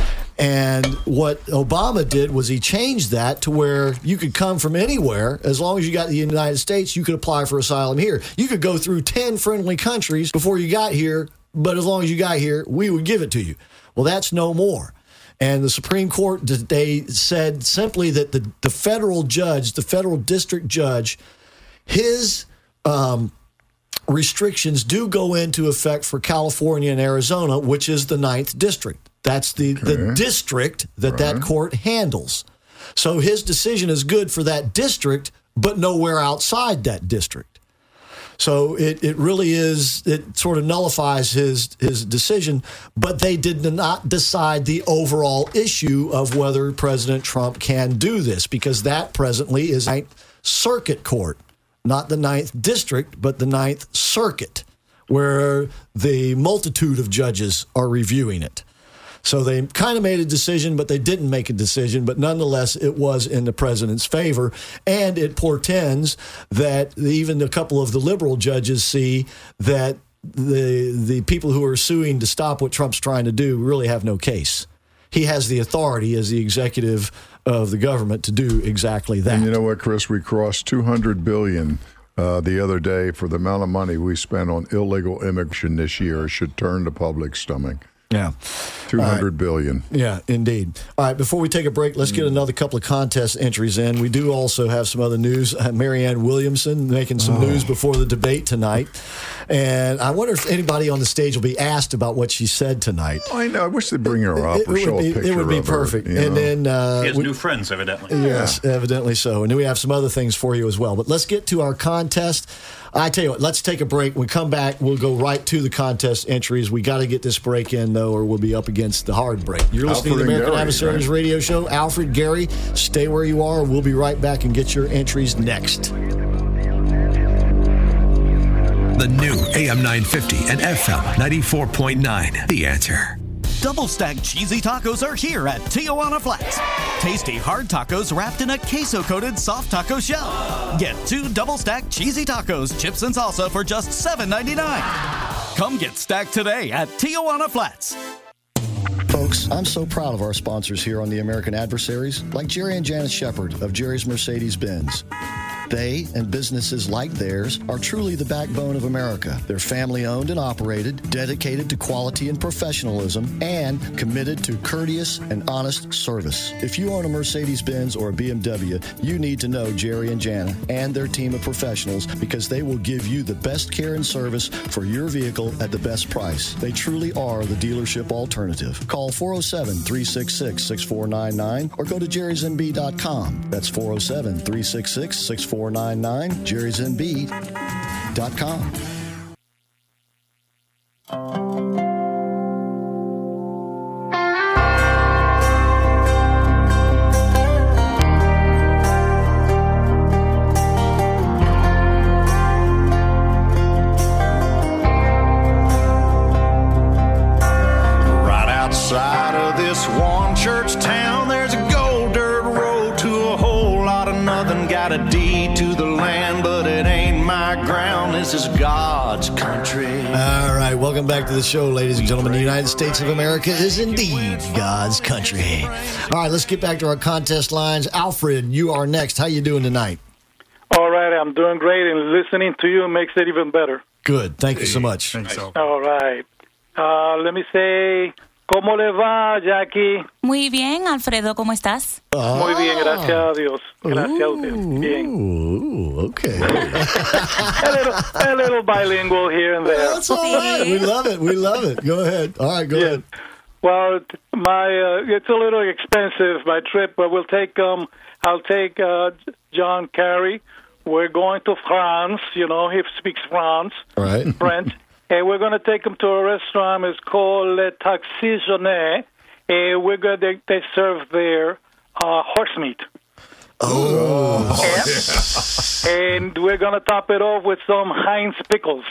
And what Obama did was he changed that to where you could come from anywhere. As long as you got to the United States, you could apply for asylum here. You could go through ten friendly countries before you got here, but as long as you got here, we would give it to you. Well, that's no more. And the Supreme Court, they said simply that the, the federal judge, the federal district judge, his um, restrictions do go into effect for California and Arizona, which is the ninth district. That's the, okay. the district that right. that court handles. So his decision is good for that district, but nowhere outside that district. So it, it really is, it sort of nullifies his, his decision, but they did not decide the overall issue of whether President Trump can do this, because that presently is Ninth Circuit Court, not the Ninth District, but the Ninth Circuit, where the multitude of judges are reviewing it. So they kind of made a decision, but they didn't make a decision. But nonetheless, it was in the president's favor. And it portends that even a couple of the liberal judges see that the the people who are suing to stop what Trump's trying to do really have no case. He has the authority as the executive of the government to do exactly that. And you know what, Chris? We crossed two hundred billion dollars uh, the other day for the amount of money we spent on illegal immigration this year. It should turn the public's stomach. Yeah. two hundred right. billion. Yeah, indeed. All right, before we take a break, let's get another couple of contest entries in. We do also have some other news. Uh, Marianne Williamson making some oh. news before the debate tonight. And I wonder if anybody on the stage will be asked about what she said tonight. I know. I wish they'd bring her up it, or it show would be, a picture It would be of perfect. Her, and know? then uh, he has we, new friends, evidently. Yes, yeah. evidently so. And then we have some other things for you as well. But let's get to our contest. I tell you what, let's take a break. When we come back, we'll go right to the contest entries. We got to get this break in, though, or we'll be up against the hard break. You're listening Alfred to the American Gary, Adversaries right? Radio Show. Alfred, Gary, stay where you are. We'll be right back and get your entries next. The new A M nine fifty and F M ninety-four point nine. The Answer. Double stacked cheesy tacos are here at Tijuana Flats. Tasty hard tacos wrapped in a queso-coated soft taco shell. Get two double stacked cheesy tacos, chips and salsa for just seven ninety-nine. Come get stacked today at Tijuana Flats. Folks, I'm so proud of our sponsors here on the American Adversaries, like Jerry and Janice Shepard of Jerry's Mercedes-Benz. They and businesses like theirs are truly the backbone of America. They're family-owned and operated, dedicated to quality and professionalism, and committed to courteous and honest service. If you own a Mercedes-Benz or a B M W, you need to know Jerry and Jana and their team of professionals, because they will give you the best care and service for your vehicle at the best price. They truly are the dealership alternative. Call four oh seven, three six six, six four nine nine or go to jerrys m b dot com. That's four oh seven, three six six, six four nine nine. four nine nine, jerry's n b dot com. Outside of this one church town, there's a gold dirt road to a whole lot of nothing. Got a deed to the land, but it ain't my ground. This is God's country. All right, welcome back to the show, ladies and gentlemen. The United States of America is indeed God's country. All right, let's get back to our contest lines. Alfred, you are next. How you doing tonight? All right, I'm doing great, and listening to you makes it even better. Good. Thank you so much. Thanks, All right. Uh, let me say, ¿cómo le va, Jackie? Muy bien, Alfredo, ¿cómo estás? Muy bien, gracias a Dios. Gracias a usted. Bien. Ooh, okay. a, little, a little bilingual here and there. That's all right. We love it. We love it. Go ahead. All right, go Yeah. ahead. Well, my uh, it's a little expensive, my trip, but we'll take um, I'll take uh, John Kerry. We're going to France. You know, he speaks France, All right. French, and we're going to take him to a restaurant. It's called Le Taxi Jeunet, and we're going to they serve there uh, horse meat. Oh, And we're going to top it off with some Heinz pickles.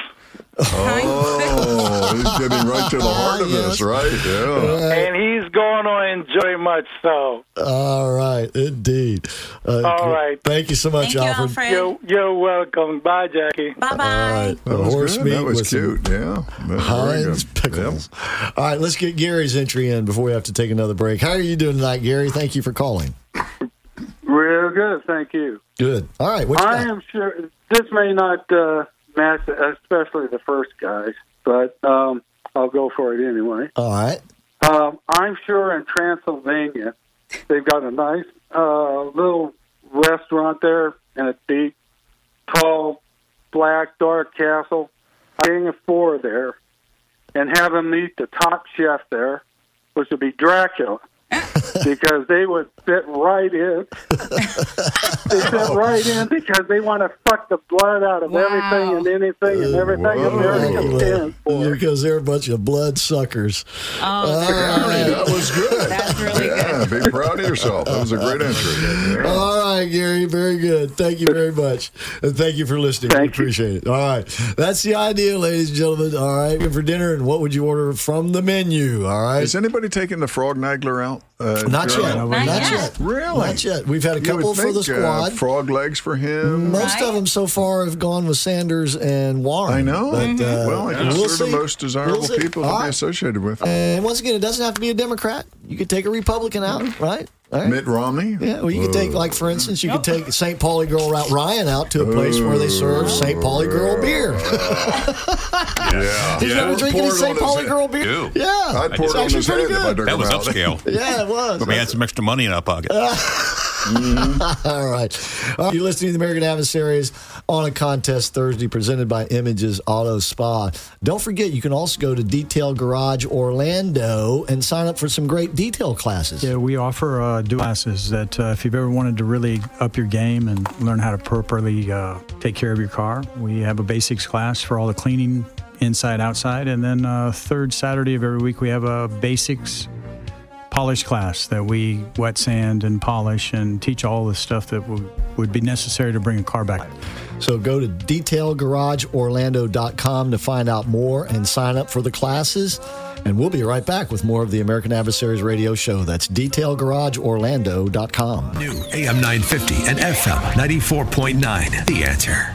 Oh, he's getting right to the heart of this, right? Yeah. And he's going to enjoy much so. All right, indeed. Uh, All cool. right. Thank you so much, Alfred. You're, you're welcome. Bye, Jackie. Bye-bye. All right. That was horse good. meat That was with some cute. Yeah. That's very Heinz good. pickles. All right, let's get Gary's entry in before we have to take another break. How are you doing tonight, Gary? Thank you for calling. Real good, thank you. Good. All right. What you I got? am sure this may not uh, match, especially the first guys, but um, I'll go for it anyway. All right. Um, I'm sure in Transylvania they've got a nice uh, little restaurant there, and a deep, tall, black, dark castle. King of four there, and have them meet the top chef there, which would be Dracula. Because they would fit right in. They fit right in because they want to fuck the blood out of Wow. everything and anything and everything America stands for. Because they're a bunch of blood suckers. Oh, All right. That was good. That's really Yeah, be proud of yourself. That was a great entry. Yeah. All right, Gary. Very good. Thank you very much. And thank you for listening. We appreciate it. All right. That's the idea, ladies and gentlemen. All right. For dinner, and what would you order from the menu? All right. Is anybody taking the frog nagler out? Uh, Not Jeremy? yet. Not, yet. yet. Really? Not yet. We've had a You would couple for think, the squad. Uh, frog legs for him. Most Right? of them so far have gone with Sanders and Warren. I know. But, uh, well, I guess we'll they're see. the most desirable We'll see. people to All be right. associated with. And once again, it doesn't have to be a Democrat. You could take a Republican out, right? All right. Mitt Romney? Yeah, well, you could take, like, for instance, you could take Saint Pauli Girl Route Ryan out to a place where they serve Saint Pauli Girl beer. Yeah. He's never drinking his Saint Pauli Girl beer. Ew. Yeah, I'd pour it's it on actually his pretty head if I good. took That him was out. upscale. Yeah, it was. But we had some extra money in our pocket. All right. Uh, you're listening to the American Adversaries on a Contest Thursday presented by Images Auto Spa. Don't forget, you can also go to Detail Garage Orlando and sign up for some great detail classes. Yeah, we offer uh, dual classes that uh, if you've ever wanted to really up your game and learn how to properly uh, take care of your car, we have a basics class for all the cleaning inside, outside. And then uh, third Saturday of every week, we have a basics polish class that we wet sand and polish and teach all the stuff that would, would be necessary to bring a car back. So go to detail garage orlando dot com to find out more and sign up for the classes. And we'll be right back with more of the American Adversaries radio show. That's detail garage orlando dot com. New A M nine fifty and F M ninety-four point nine. The Answer.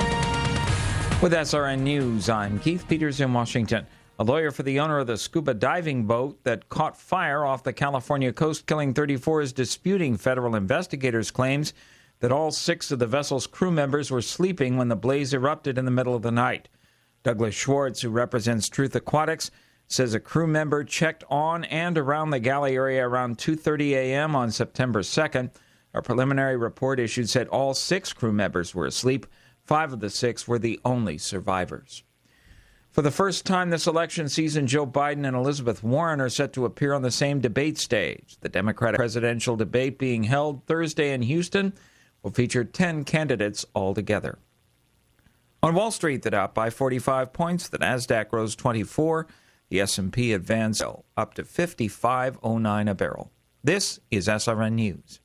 With S R N News, I'm Keith Peters in Washington. A lawyer for the owner of the scuba diving boat that caught fire off the California coast, killing thirty-four, is disputing federal investigators' claims that all six of the vessel's crew members were sleeping when the blaze erupted in the middle of the night. Douglas Schwartz, who represents Truth Aquatics, says a crew member checked on and around the galley area around two thirty a.m. on September second. A preliminary report issued said all six crew members were asleep. Five of the six were the only survivors. For the first time this election season, Joe Biden and Elizabeth Warren are set to appear on the same debate stage. The Democratic presidential debate being held Thursday in Houston will feature ten candidates altogether. On Wall Street, the Dow by forty-five points, the Nasdaq rose twenty-four, the S and P advanced up to fifty-five oh nine a barrel. This is S R N News.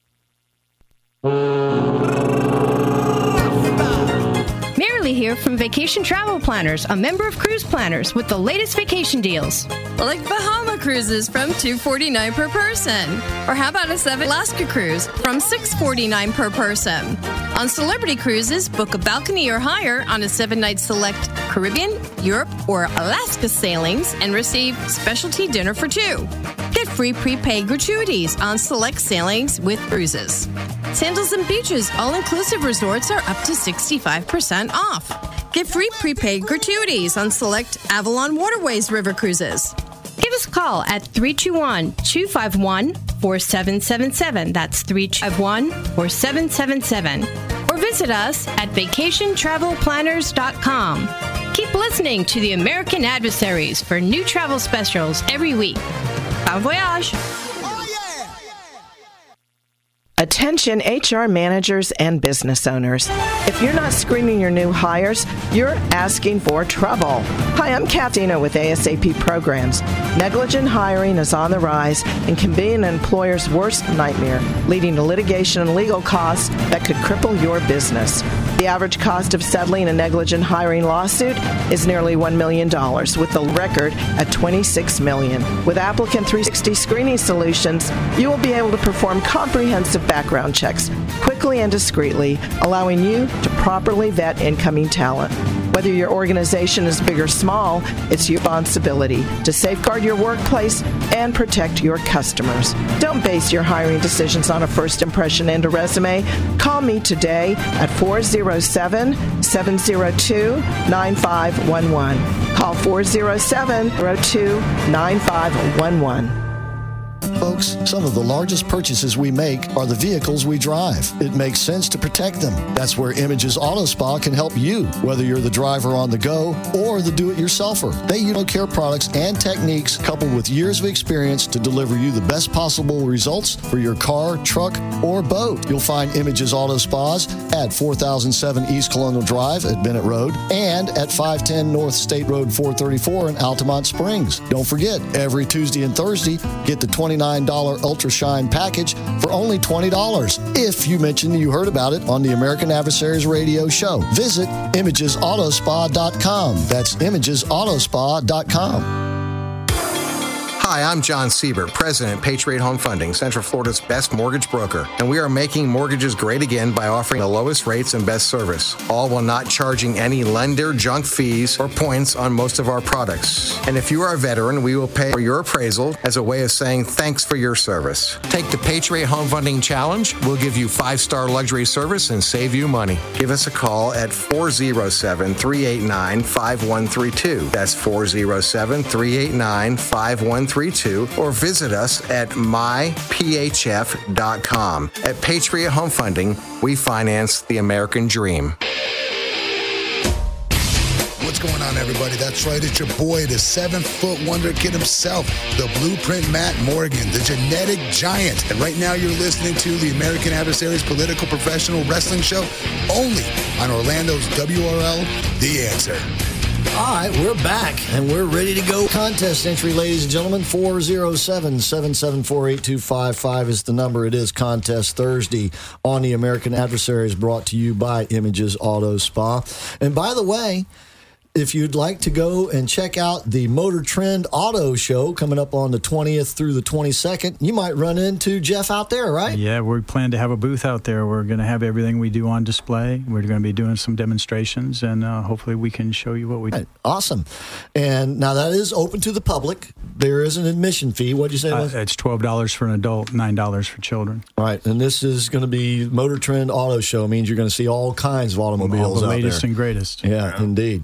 Marilee here from Vacation Travel Planners, a member of Cruise Planners with the latest vacation deals. Like Bahama cruises from two hundred forty-nine dollars per person. Or how about a seven Alaska cruise from six hundred forty-nine dollars per person? On Celebrity Cruises, book a balcony or higher on a seven-night select Caribbean, Europe, or Alaska sailings and receive specialty dinner for two. Get free prepaid gratuities on select sailings with cruises. Sandals and Beaches all-inclusive resorts are up to sixty-five percent off. Get free prepaid gratuities on select Avalon Waterways river cruises. Give us a call at three two one, two five one, four seven seven seven. That's three two one, four seven seven seven. Or visit us at vacation travel planners dot com. Keep listening to the American Adversaries for new travel specials every week. Bon voyage! Attention H R managers and business owners. If you're not screening your new hires, you're asking for trouble. Hi, I'm Kathina with A S A P Programs. Negligent hiring is on the rise and can be an employer's worst nightmare, leading to litigation and legal costs that could cripple your business. The average cost of settling a negligent hiring lawsuit is nearly one million dollars, with the record at twenty-six million dollars. With Applicant three sixty Screening Solutions, you will be able to perform comprehensive background checks quickly and discreetly, allowing you to properly vet incoming talent. Whether your organization is big or small, it's your responsibility to safeguard your workplace and protect your customers. Don't base your hiring decisions on a first impression and a resume. Call me today at four oh seven, seven oh two, nine five one one. Call four oh seven, oh two, nine five one one. Folks, some of the largest purchases we make are the vehicles we drive. It makes sense to protect them. That's where Images Auto Spa can help you, whether you're the driver on the go or the do-it-yourselfer. They use care products and techniques coupled with years of experience to deliver you the best possible results for your car, truck, or boat. You'll find Images Auto Spas at four thousand seven East Colonial Drive at Bennett Road and at five ten North State Road four thirty-four in Altamont Springs. Don't forget, every Tuesday and Thursday, get the twenty-nine dollars Ultra Shine package for only twenty dollars if you mention you heard about it on the American Adversaries radio show. Visit images auto spa dot com. That's images auto spa dot com. Hi, I'm John Siebert, President, Patriot Home Funding, Central Florida's best mortgage broker. And we are making mortgages great again by offering the lowest rates and best service, all while not charging any lender junk fees or points on most of our products. And if you are a veteran, we will pay for your appraisal as a way of saying thanks for your service. Take the Patriot Home Funding Challenge. We'll give you five-star luxury service and save you money. Give us a call at four oh seven, three eight nine, five one three two. That's four oh seven, three eight nine, five one three two, or visit us at my p h f dot com. At Patriot Home Funding, we finance the American dream. What's going on, everybody? That's right. It's your boy, the seven-foot wonder kid himself, the Blueprint Matt Morgan, the genetic giant. And right now you're listening to the American Adversaries Political Professional Wrestling Show, only on Orlando's W R L, The Answer. All right, we're back, and we're ready to go. Contest entry, ladies and gentlemen, four oh seven, seven seven four, eight two five five is the number. It is Contest Thursday on the American Adversaries, brought to you by Images Auto Spa. And by the way, if you'd like to go and check out the Motor Trend Auto Show coming up on the twentieth through the twenty-second, you might run into Jeff out there, right? Yeah, we plan to have a booth out there. We're going to have everything we do on display. We're going to be doing some demonstrations, and uh, hopefully we can show you what we do. Right. Awesome. And now that is open to the public. There is an admission fee. What did you say? Uh, it's twelve dollars for an adult, nine dollars for children. All right, and this is going to be Motor Trend Auto Show. It means you're going to see all kinds of automobiles all the out latest there. and greatest. Yeah, yeah, indeed.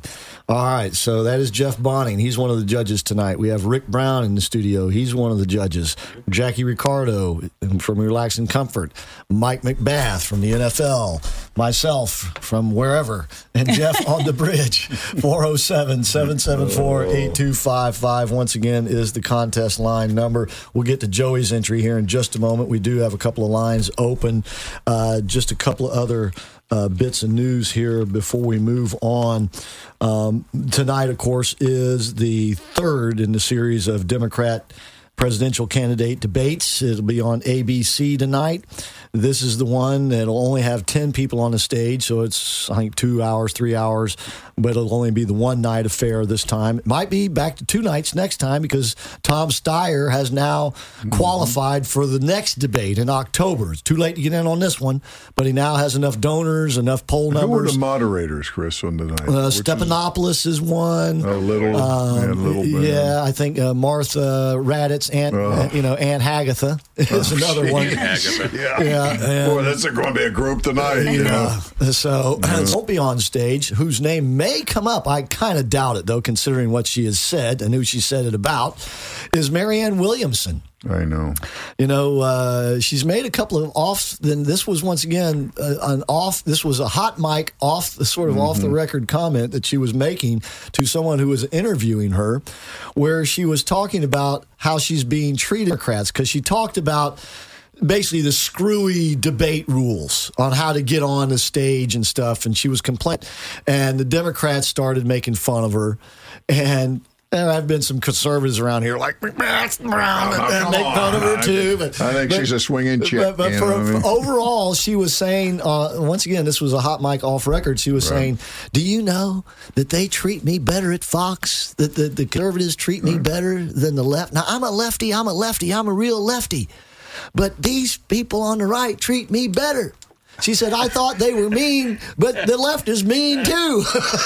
All right, so that is Jeff Bonning. He's one of the judges tonight. We have Rick Brown in the studio. He's one of the judges. Jackie Ricardo from Relax and Comfort. Mike McBath from the N F L. Myself from wherever. And Jeff on the bridge. four oh seven, seven seven four, eight two five five. Once again is the contest line number. We'll get to Joey's entry here in just a moment. We do have a couple of lines open. Uh, just a couple of other Uh, bits of news here before we move on. Um, tonight, of course, is the third in the series of Democrat presidential candidate debates. It'll be on A B C tonight. This is the one that'll only have ten people on the stage, so it's, I think, two hours, three hours, but it'll only be the one-night affair this time. It might be back to two nights next time because Tom Steyer has now mm-hmm. qualified for the next debate in October. It's too late to get in on this one, but he now has enough donors, enough poll numbers. Who were the moderators, Chris, on the night? Uh, Stephanopoulos is, is one. A little, um, yeah, a little bit. Yeah, I think uh, Martha Raddatz, Aunt, oh. uh, you know, Aunt Hagatha is oh, another one. yeah. yeah. And, boy, that's going to be a group tonight. You know? Yeah. So yeah. It won't be on stage, whose name may come up. I kind of doubt it, though, considering what she has said and who she said it about, is Marianne Williamson. I know. You know, uh, she's made a couple of off. Then this was once again uh, an off. This was a hot mic off the sort of mm-hmm. off the record comment that she was making to someone who was interviewing her, where she was talking about how she's being treated by Democrats because she talked about basically the screwy debate rules on how to get on the stage and stuff, and she was complaining, and the Democrats started making fun of her, and. And I've been some conservatives around here like McMath Brown and, and make fun of her too. But I think but, she's a swinging chick. But, but for, I mean? for overall, she was saying, uh, once again, this was a hot mic off record. She was right. saying, "Do you know that they treat me better at Fox? That the, the conservatives treat me right. better than the left? Now I'm a lefty. I'm a lefty. I'm a real lefty. But these people on the right treat me better." She said, "I thought they were mean, but the left is mean, too."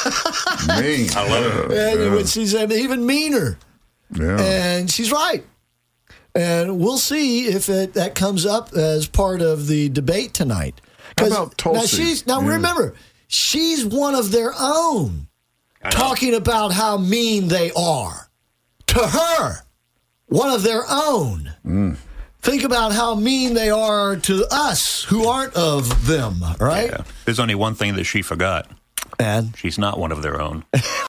Mean. I love it. And yeah. She said, even meaner. Yeah. And she's right. And we'll see if it, that comes up as part of the debate tonight. How about Tulsi? Now, she's, now yeah. remember, she's one of their own talking about how mean they are. To her, one of their own. Mm. Think about how mean they are to us who aren't of them, right? Yeah. There's only one thing that she forgot. And? She's not one of their own.